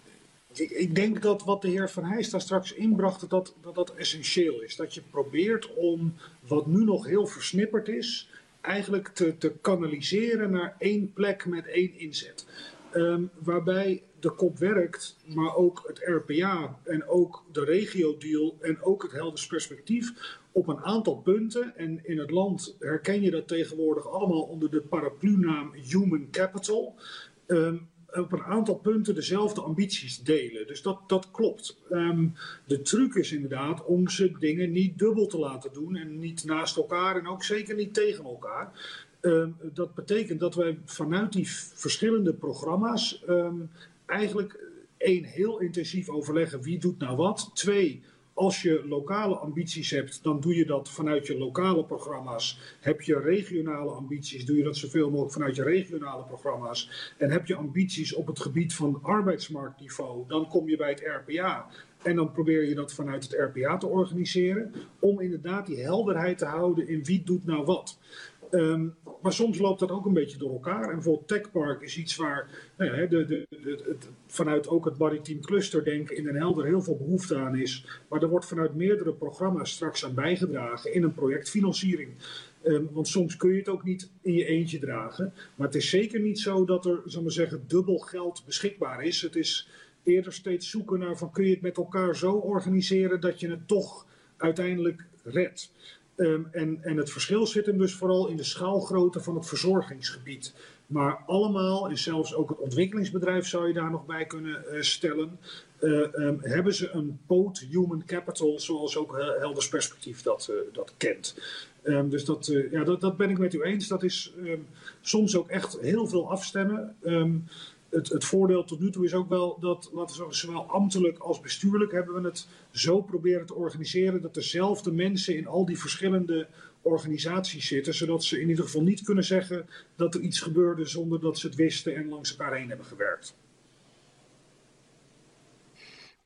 ik, ik denk dat wat de heer Van Heijst daar straks inbracht, dat, dat dat essentieel is. Dat je probeert om wat nu nog heel versnipperd is, eigenlijk te, te kanaliseren naar één plek met één inzet. Um, waarbij de kop werkt, maar ook het R P A en ook de regio-deal en ook het Helders perspectief op een aantal punten. En in het land herken je dat tegenwoordig allemaal onder de paraplu-naam Human Capital. Um, op een aantal punten dezelfde ambities delen. Dus dat, dat klopt. Um, de truc is inderdaad om ze dingen niet dubbel te laten doen en niet naast elkaar en ook zeker niet tegen elkaar. Um, dat betekent dat wij vanuit die verschillende programma's um, eigenlijk één, heel intensief overleggen wie doet nou wat. Twee, als je lokale ambities hebt, dan doe je dat vanuit je lokale programma's. Heb je regionale ambities, doe je dat zoveel mogelijk vanuit je regionale programma's. En heb je ambities op het gebied van arbeidsmarktniveau, dan kom je bij het R P A. En dan probeer je dat vanuit het R P A te organiseren, om inderdaad die helderheid te houden in wie doet nou wat. Um, maar soms loopt dat ook een beetje door elkaar. En bijvoorbeeld Techpark is iets waar nou ja, de, de, de, het, vanuit ook het maritiem cluster denken in Den Helder heel veel behoefte aan is. Maar er wordt vanuit meerdere programma's straks aan bijgedragen in een projectfinanciering. Um, want soms kun je het ook niet in je eentje dragen. Maar het is zeker niet zo dat er, zal maar zeggen, dubbel geld beschikbaar is. Het is eerder steeds zoeken naar van kun je het met elkaar zo organiseren dat je het toch uiteindelijk redt. Um, en, en het verschil zit hem dus vooral in de schaalgrootte van het verzorgingsgebied. Maar allemaal, en zelfs ook het ontwikkelingsbedrijf zou je daar nog bij kunnen uh, stellen, uh, um, hebben ze een poot human capital zoals ook uh, Helders perspectief dat, uh, dat kent. Um, dus dat, uh, ja, dat, dat ben ik met u eens. Dat is um, soms ook echt heel veel afstemmen. Um, Het, het voordeel tot nu toe is ook wel dat, laten we zeggen, zowel ambtelijk als bestuurlijk hebben we het zo proberen te organiseren dat dezelfde mensen in al die verschillende organisaties zitten, zodat ze in ieder geval niet kunnen zeggen dat er iets gebeurde zonder dat ze het wisten en langs elkaar heen hebben gewerkt.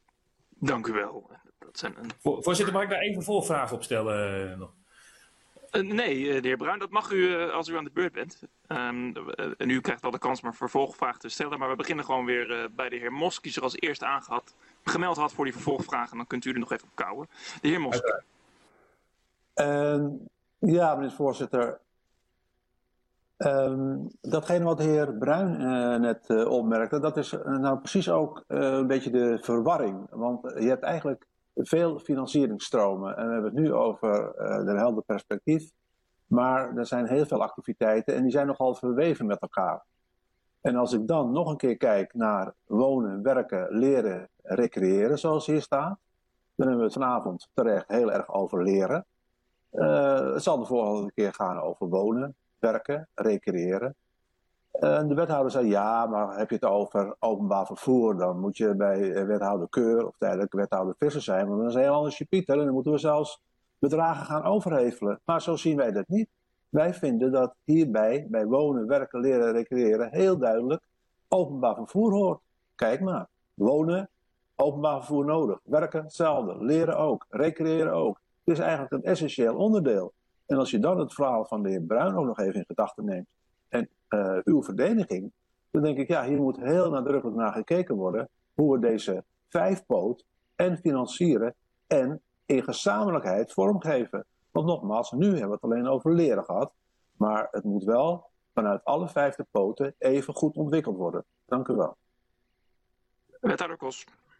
Dank u wel. Dat zijn een... Voorzitter, mag ik daar even een volvraag op stellen? Uh, nog? Uh, nee, uh, de heer Bruin, dat mag u uh, als u aan de beurt bent. Um, uh, en u krijgt wel de kans om een vervolgvraag te stellen. Maar we beginnen gewoon weer uh, bij de heer Mosk, die zich als eerste aangehad, gemeld had voor die vervolgvraag. En dan kunt u er nog even op kouwen. De heer Mosk. Uh, ja, meneer de voorzitter. Um, datgene wat de heer Bruin uh, net uh, opmerkte, dat is uh, nou precies ook uh, een beetje de verwarring. Want je hebt eigenlijk veel financieringsstromen. En we hebben het nu over uh, de helder perspectief. Maar er zijn heel veel activiteiten en die zijn nogal verweven met elkaar. En als ik dan nog een keer kijk naar wonen, werken, leren, recreëren, zoals hier staat, dan hebben we het vanavond terecht heel erg over leren. Uh, het zal de volgende keer gaan over wonen, werken, recreëren. Uh, de wethouder zei ja, maar heb je het over openbaar vervoer, dan moet je bij wethouder Keur of tijdelijk wethouder Visser zijn, want dan is een heel ander chapieter en dan moeten we zelfs bedragen gaan overhevelen. Maar zo zien wij dat niet. Wij vinden dat hierbij, bij wonen, werken, leren, recreëren, heel duidelijk openbaar vervoer hoort. Kijk maar, wonen, openbaar vervoer nodig. Werken, hetzelfde. Leren ook. Recreëren ook. Het is eigenlijk een essentieel onderdeel. En als je dan het verhaal van de heer Bruin ook nog even in gedachten neemt en uh, uw verdediging, dan denk ik, ja, hier moet heel nadrukkelijk naar gekeken worden hoe we deze vijfpoot en financieren en in gezamenlijkheid vormgeven. Want nogmaals, nu hebben we het alleen over leren gehad, maar het moet wel vanuit alle vijfde poten even goed ontwikkeld worden. Dank u wel. Wethouder Kos.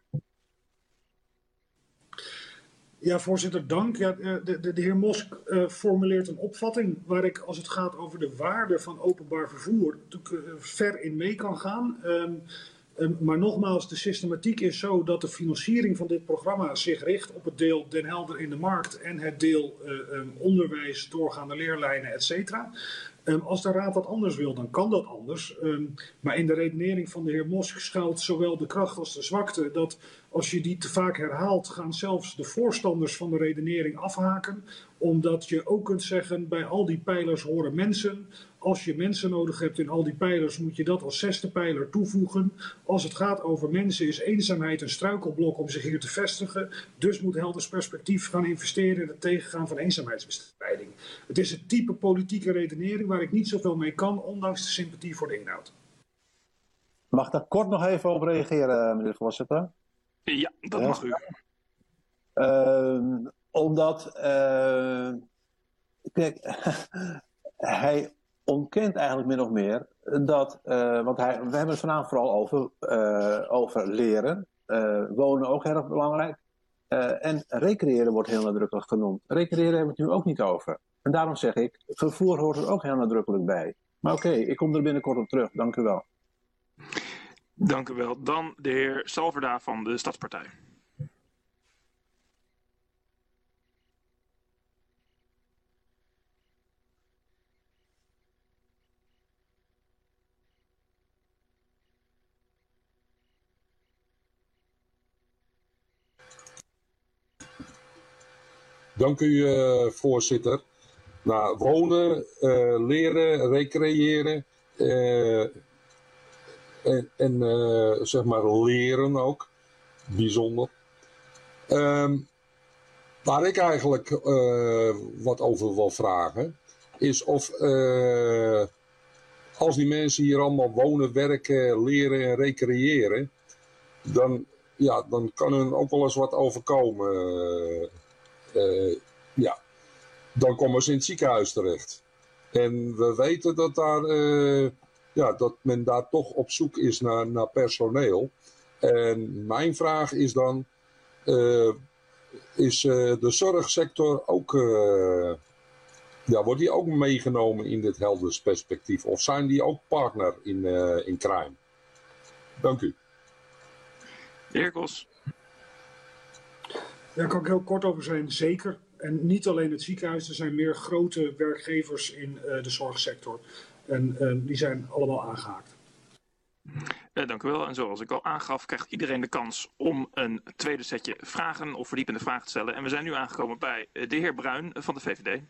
Ja, voorzitter, dank. Ja, de, de, de heer Mosk uh, formuleert een opvatting waar ik, als het gaat over de waarde van openbaar vervoer, natuurlijk uh, ver in mee kan gaan. Um, um, maar nogmaals, de systematiek is zo dat de financiering van dit programma zich richt op het deel Den Helder in de markt en het deel uh, um, onderwijs, doorgaande leerlijnen, et cetera. Um, als de raad dat anders wil, dan kan dat anders. Um, maar in de redenering van de heer Mosk schuilt zowel de kracht als de zwakte. Dat als je die te vaak herhaalt, gaan zelfs de voorstanders van de redenering afhaken. Omdat je ook kunt zeggen, bij al die pijlers horen mensen. Als je mensen nodig hebt in al die pijlers, moet je dat als zesde pijler toevoegen. Als het gaat over mensen is eenzaamheid een struikelblok om zich hier te vestigen. Dus moet Helders Perspectief gaan investeren in het tegengaan van eenzaamheidsbestrijding. Het is het type politieke redenering waar ik niet zoveel mee kan, ondanks de sympathie voor de inhoud. Mag ik daar kort nog even op reageren, meneer de voorzitter? Ja, dat mag u. Uh, omdat, uh, kijk, hij ontkent eigenlijk min of meer dat, uh, want hij, we hebben het vanavond vooral over, uh, over leren, uh, wonen ook heel erg belangrijk. Uh, en recreëren wordt heel nadrukkelijk genoemd. Recreëren hebben we het nu ook niet over. En daarom zeg ik, vervoer hoort er ook heel nadrukkelijk bij. Maar oké, okay, ik kom er binnenkort op terug. Dank u wel. Dank u wel. Dan de heer Salverda van de Stadspartij. Dank u, uh, voorzitter. Nou, wonen, uh, leren, recreëren uh, en, en uh, zeg maar leren ook, bijzonder. Um, waar ik eigenlijk uh, wat over wil vragen, is of uh, als die mensen hier allemaal wonen, werken, leren en recreëren, dan, ja, dan kan hun ook wel eens wat overkomen. Uh, Uh, ja, dan komen ze in het ziekenhuis terecht. En we weten dat, daar, uh, ja, dat men daar toch op zoek is naar, naar personeel. En mijn vraag is dan, uh, is uh, de zorgsector ook, uh, ja, wordt die ook meegenomen in dit Helders Perspectief? Of zijn die ook partner in, uh, in crime? Dank u. De heer Kos. Daar kan ik heel kort over zijn, zeker. En niet alleen het ziekenhuis, er zijn meer grote werkgevers in uh, de zorgsector. En uh, die zijn allemaal aangehaakt. Uh, dank u wel. En zoals ik al aangaf, krijgt iedereen de kans om een tweede setje vragen of verdiepende vragen te stellen. En we zijn nu aangekomen bij de heer Bruin van de V V D.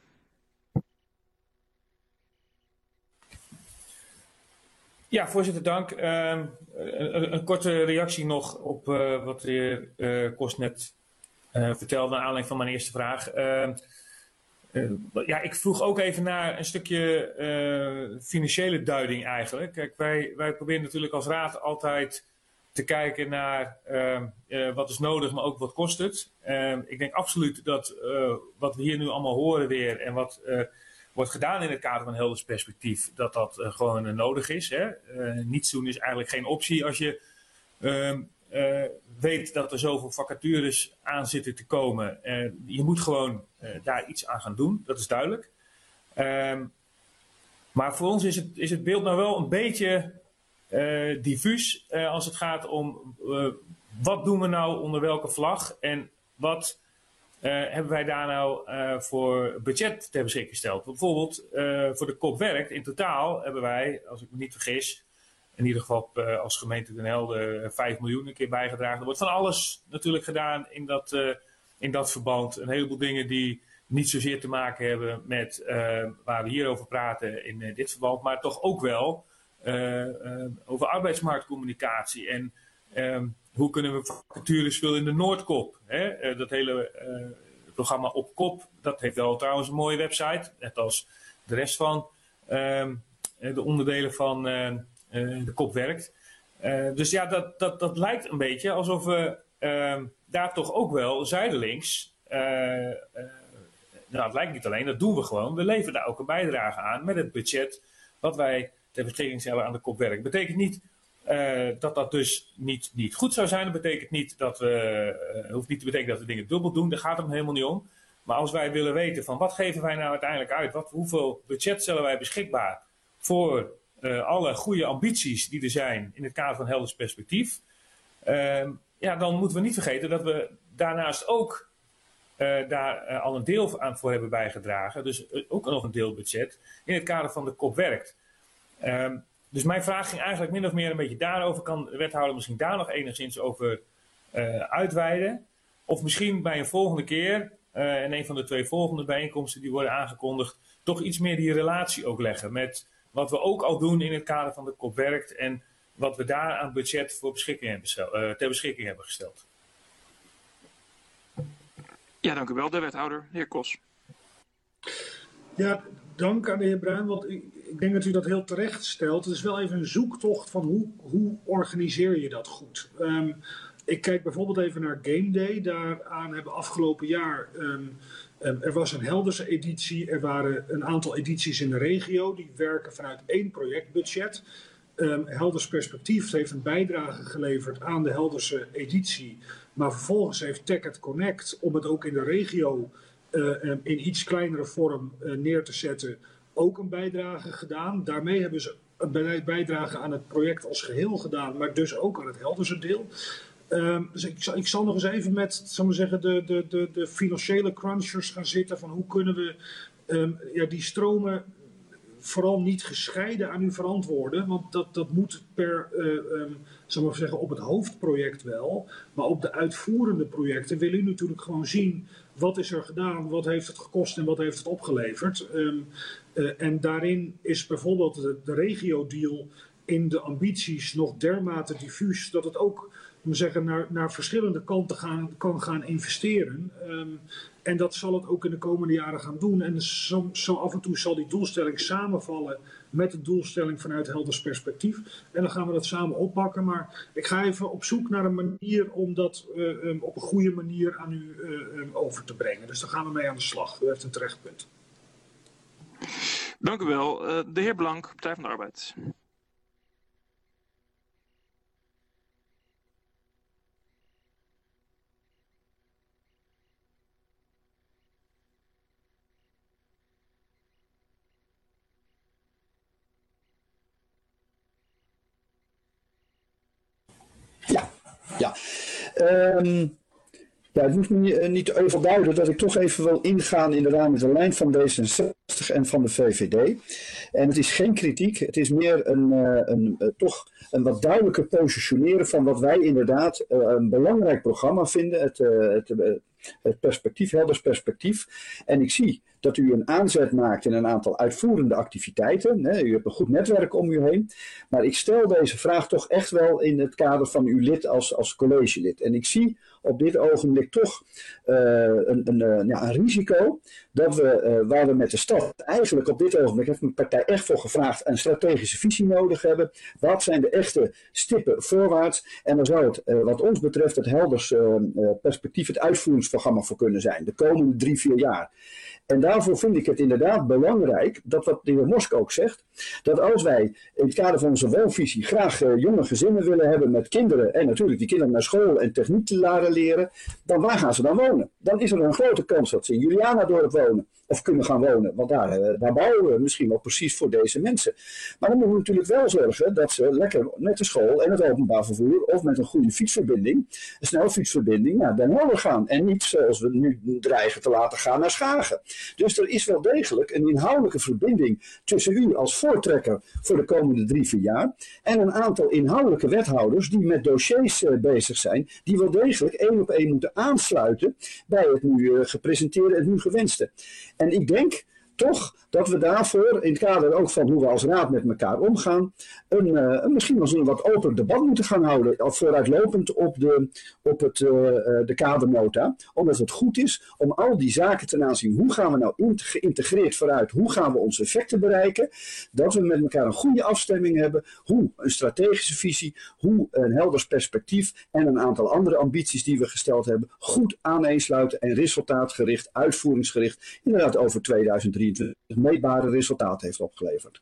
Ja, voorzitter, dank. Uh, een, een korte reactie nog op uh, wat de heer uh, Kos net Uh, vertelde naar aanleiding van mijn eerste vraag. Uh, Uh, ja, ik vroeg ook even naar een stukje uh, financiële duiding eigenlijk. Kijk, wij, wij proberen natuurlijk als raad altijd te kijken naar uh, uh, wat is nodig, maar ook wat kost het. Uh, ik denk absoluut dat uh, wat we hier nu allemaal horen weer en wat uh, wordt gedaan in het kader van Helders perspectief, dat dat uh, gewoon uh, nodig is. Hè? Uh, niets doen is eigenlijk geen optie als je uh, uh, weet dat er zoveel vacatures aan zitten te komen. Uh, je moet gewoon uh, daar iets aan gaan doen, dat is duidelijk. Uh, maar voor ons is het, is het beeld nou wel een beetje uh, diffuus uh, als het gaat om uh, wat doen we nou onder welke vlag en wat uh, hebben wij daar nou uh, voor budget ter beschikking gesteld. Bijvoorbeeld uh, voor de Kop Werkt in totaal hebben wij, als ik me niet vergis, in ieder geval uh, als gemeente Den Helder vijf miljoen een keer bijgedragen. Er wordt van alles natuurlijk gedaan in dat, uh, in dat verband. Een heleboel dingen die niet zozeer te maken hebben met uh, waar we hier over praten in uh, dit verband, maar toch ook wel uh, uh, over arbeidsmarktcommunicatie en um, hoe kunnen we vacatures vullen in de Noordkop. Hè? Uh, dat hele uh, programma Op Kop, dat heeft wel trouwens een mooie website, net als de rest van uh, de onderdelen van uh, uh, de Kop Werkt. Uh, dus ja, dat, dat, dat lijkt een beetje alsof we uh, daar toch ook wel zijdelings uh, uh, nou, het lijkt niet alleen, dat doen we gewoon. We leveren daar ook een bijdrage aan met het budget wat wij ter beschikking stellen aan de Kop Werkt. Dat betekent niet uh, dat dat dus niet, niet goed zou zijn. Dat betekent niet dat we, uh, hoeft niet te betekenen dat we dingen dubbel doen. Daar gaat het helemaal niet om. Maar als wij willen weten van wat geven wij nou uiteindelijk uit? Wat, hoeveel budget stellen wij beschikbaar voor uh, alle goede ambities die er zijn in het kader van Helders perspectief? Uh, ja, dan moeten we niet vergeten dat we daarnaast ook Uh, daar uh, al een deel aan voor hebben bijgedragen. Dus uh, ook nog een deelbudget in het kader van de Kop Werkt. Um, dus mijn vraag ging eigenlijk min of meer een beetje daarover. Kan de wethouder misschien daar nog enigszins over uh, uitweiden? Of misschien bij een volgende keer, uh, en een van de twee volgende bijeenkomsten die worden aangekondigd, toch iets meer die relatie ook leggen met wat we ook al doen in het kader van de Kop Werkt en wat we daar aan budget voor beschikking hebben stel, uh, ter beschikking hebben gesteld. Ja, dank u wel, de wethouder, de heer Kos. Ja, dank aan de heer Bruin, want ik, ik denk dat u dat heel terecht stelt. Het is wel even een zoektocht van hoe, hoe organiseer je dat goed. Um, ik kijk bijvoorbeeld even naar Game Day. Daaraan hebben afgelopen jaar, um, um, er was een Helderse editie, er waren een aantal edities in de regio. Die werken vanuit één projectbudget. Um, Helders Perspectief heeft een bijdrage geleverd aan de Helderse editie. Maar vervolgens heeft TechEd Connect, om het ook in de regio uh, in iets kleinere vorm uh, neer te zetten, ook een bijdrage gedaan. Daarmee hebben ze een bijdrage aan het project als geheel gedaan, maar dus ook aan het Helderse deel. Um, dus ik, ik zal nog eens even met zal maar zeggen, de, de, de, de financiële crunchers gaan zitten van hoe kunnen we um, ja, die stromen vooral niet gescheiden aan u verantwoorden, want dat, dat moet per, uh, um, zal maar zeggen, op het hoofdproject wel, maar op de uitvoerende projecten wil u natuurlijk gewoon zien wat is er gedaan, wat heeft het gekost en wat heeft het opgeleverd. Um, uh, en daarin is bijvoorbeeld de, de regio-deal in de ambities nog dermate diffuus dat het ook zeggen, naar, naar verschillende kanten gaan, kan gaan investeren. Um, en dat zal het ook in de komende jaren gaan doen. En zo, zo af en toe zal die doelstelling samenvallen met de doelstelling vanuit Helders Perspectief. En dan gaan we dat samen oppakken. Maar ik ga even op zoek naar een manier om dat uh, um, op een goede manier aan u uh, um, over te brengen. Dus daar gaan we mee aan de slag. U heeft een terecht punt. Dank u wel. Uh, de heer Blank, Partij van de Arbeid. Ja, ja. Um, ja, het hoeft me niet te overduiden dat ik toch even wil ingaan inderdaad met de lijn van D zesenzestig en van de V V D. En het is geen kritiek, het is meer een, uh, een, uh, toch een wat duidelijker positioneren van wat wij inderdaad uh, een belangrijk programma vinden, het, uh, het, uh, het perspectief, Helders Perspectief. En ik zie dat u een aanzet maakt in een aantal uitvoerende activiteiten. Hè. U hebt een goed netwerk om u heen. Maar ik stel deze vraag toch echt wel in het kader van uw lid als, als collegelid. En ik zie op dit ogenblik toch uh, een, een, uh, ja, een risico dat we, uh, waar we met de stad eigenlijk op dit ogenblik, heeft mijn partij echt voor gevraagd, een strategische visie nodig hebben. Wat zijn de echte stippen voorwaarts? En dan zou het, uh, wat ons betreft, het Helders uh, uh, perspectief, het uitvoeringsprogramma voor kunnen zijn. De komende drie, vier jaar. En daarvoor vind ik het inderdaad belangrijk, dat wat de heer Mosk ook zegt, dat als wij in het kader van onze woonvisie graag uh, jonge gezinnen willen hebben met kinderen, en natuurlijk die kinderen naar school en techniek te laten leren, dan waar gaan ze dan wonen? Dan is er een grote kans dat ze in Julianadorp wonen, of kunnen gaan wonen, want daar, uh, daar bouwen we misschien wel precies voor deze mensen. Maar dan moeten we natuurlijk wel zorgen dat ze lekker met de school en het openbaar vervoer, of met een goede fietsverbinding, een snelfietsverbinding, naar Den Helder gaan. En niet zoals we nu dreigen te laten gaan naar Schagen. Dus er is wel degelijk een inhoudelijke verbinding tussen u als voortrekker voor de komende drie, vier jaar en een aantal inhoudelijke wethouders die met dossiers uh, bezig zijn, die wel degelijk één op één moeten aansluiten bij het nu uh, gepresenteerde en het nu gewenste. En ik denk toch dat we daarvoor, in het kader ook van hoe we als raad met elkaar omgaan, een, uh, een misschien wel eens een wat open debat moeten gaan houden, vooruitlopend op de, op het, uh, de kadernota. Omdat het goed is om al die zaken te aanzien. Hoe gaan we nou geïntegreerd vooruit? Hoe gaan we onze effecten bereiken? Dat we met elkaar een goede afstemming hebben. Hoe een strategische visie, hoe een Helders perspectief en een aantal andere ambities die we gesteld hebben, goed aaneensluiten en resultaatgericht, uitvoeringsgericht, inderdaad over tweeduizend drieëntwintig meetbare resultaat heeft opgeleverd.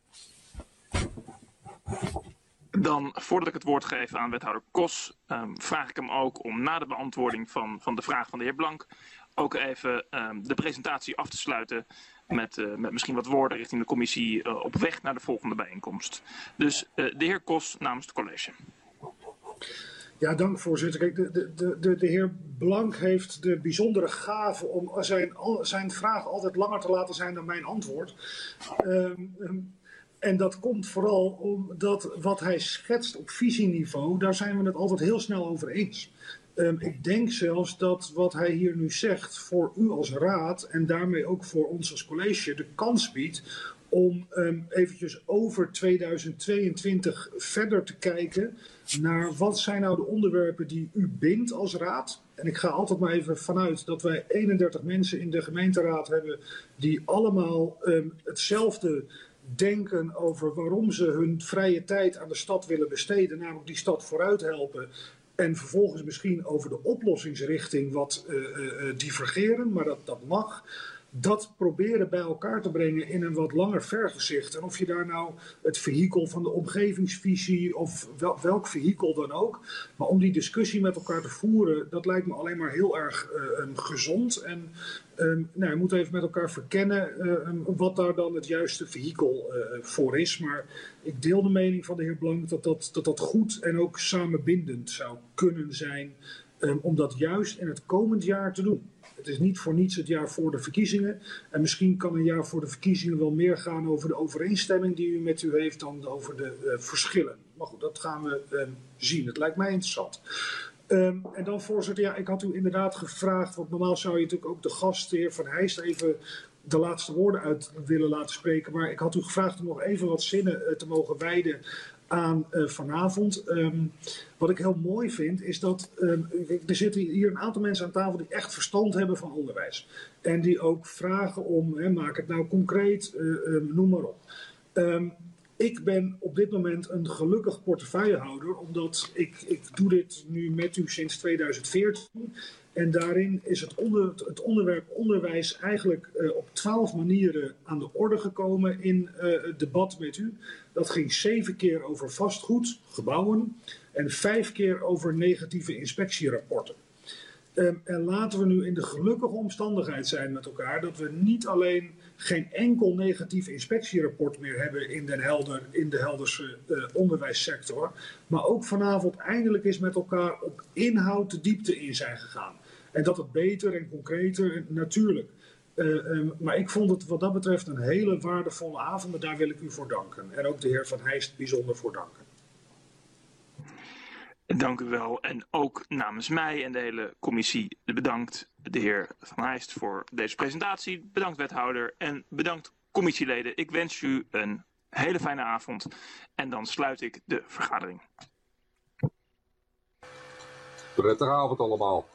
Dan, voordat ik het woord geef aan wethouder Kos, um, vraag ik hem ook om na de beantwoording van, van de vraag van de heer Blank ook even um, de presentatie af te sluiten met, uh, met misschien wat woorden richting de commissie uh, op weg naar de volgende bijeenkomst. Dus uh, de heer Kos namens het college. Ja, dank voorzitter. Kijk, de, de, de, de heer Blank heeft de bijzondere gave om zijn, zijn vraag altijd langer te laten zijn dan mijn antwoord. Um, um, en dat komt vooral omdat wat hij schetst op visieniveau, daar zijn we het altijd heel snel over eens. Um, ik denk zelfs dat wat hij hier nu zegt voor u als raad en daarmee ook voor ons als college de kans biedt om um, eventjes over tweeduizend tweeëntwintig verder te kijken naar wat zijn nou de onderwerpen die u bindt als raad. En ik ga altijd maar even vanuit dat wij eenendertig mensen in de gemeenteraad hebben die allemaal um, hetzelfde denken over waarom ze hun vrije tijd aan de stad willen besteden, namelijk die stad vooruit helpen. En vervolgens misschien over de oplossingsrichting wat uh, uh, divergeren, maar dat, dat mag. Dat proberen bij elkaar te brengen in een wat langer vergezicht. En of je daar nou het vehikel van de omgevingsvisie of wel, welk vehikel dan ook. Maar om die discussie met elkaar te voeren, dat lijkt me alleen maar heel erg uh, um, gezond. En um, nou, je moet even met elkaar verkennen uh, um, wat daar dan het juiste vehikel uh, voor is. Maar ik deel de mening van de heer Blank dat dat, dat, dat goed en ook samenbindend zou kunnen zijn. Um, om dat juist in het komend jaar te doen. Het is niet voor niets het jaar voor de verkiezingen. En misschien kan een jaar voor de verkiezingen wel meer gaan over de overeenstemming die u met u heeft dan over de uh, verschillen. Maar goed, dat gaan we um, zien. Het lijkt mij interessant. Um, en dan voorzitter, ja, ik had u inderdaad gevraagd, want normaal zou je natuurlijk ook de gast, de heer Van Heijst, even de laatste woorden uit willen laten spreken. Maar ik had u gevraagd om nog even wat zinnen uh, te mogen wijden aan uh, vanavond. Um, wat ik heel mooi vind is dat um, er zitten hier een aantal mensen aan tafel die echt verstand hebben van onderwijs. En die ook vragen om, hè, maak het nou concreet, uh, um, noem maar op. Um, ik ben op dit moment een gelukkig portefeuillehouder, omdat ik, ik doe dit nu met u sinds tweeduizend veertien. En daarin is het, onder, het onderwerp onderwijs eigenlijk uh, op twaalf manieren aan de orde gekomen in uh, het debat met u. Dat ging zeven keer over vastgoed, gebouwen en vijf keer over negatieve inspectierapporten. Um, en laten we nu in de gelukkige omstandigheid zijn met elkaar dat we niet alleen geen enkel negatief inspectierapport meer hebben in Den Helder, in de Helderse uh, onderwijssector, maar ook vanavond eindelijk eens met elkaar op inhoud de diepte in zijn gegaan. En dat het beter en concreter, natuurlijk. Uh, um, maar ik vond het wat dat betreft een hele waardevolle avond en daar wil ik u voor danken. En ook de heer Van Heijst bijzonder voor danken. Dank u wel. En ook namens mij en de hele commissie bedankt de heer Van Heijst voor deze presentatie. Bedankt wethouder en bedankt commissieleden. Ik wens u een hele fijne avond en dan sluit ik de vergadering. Prettige avond allemaal.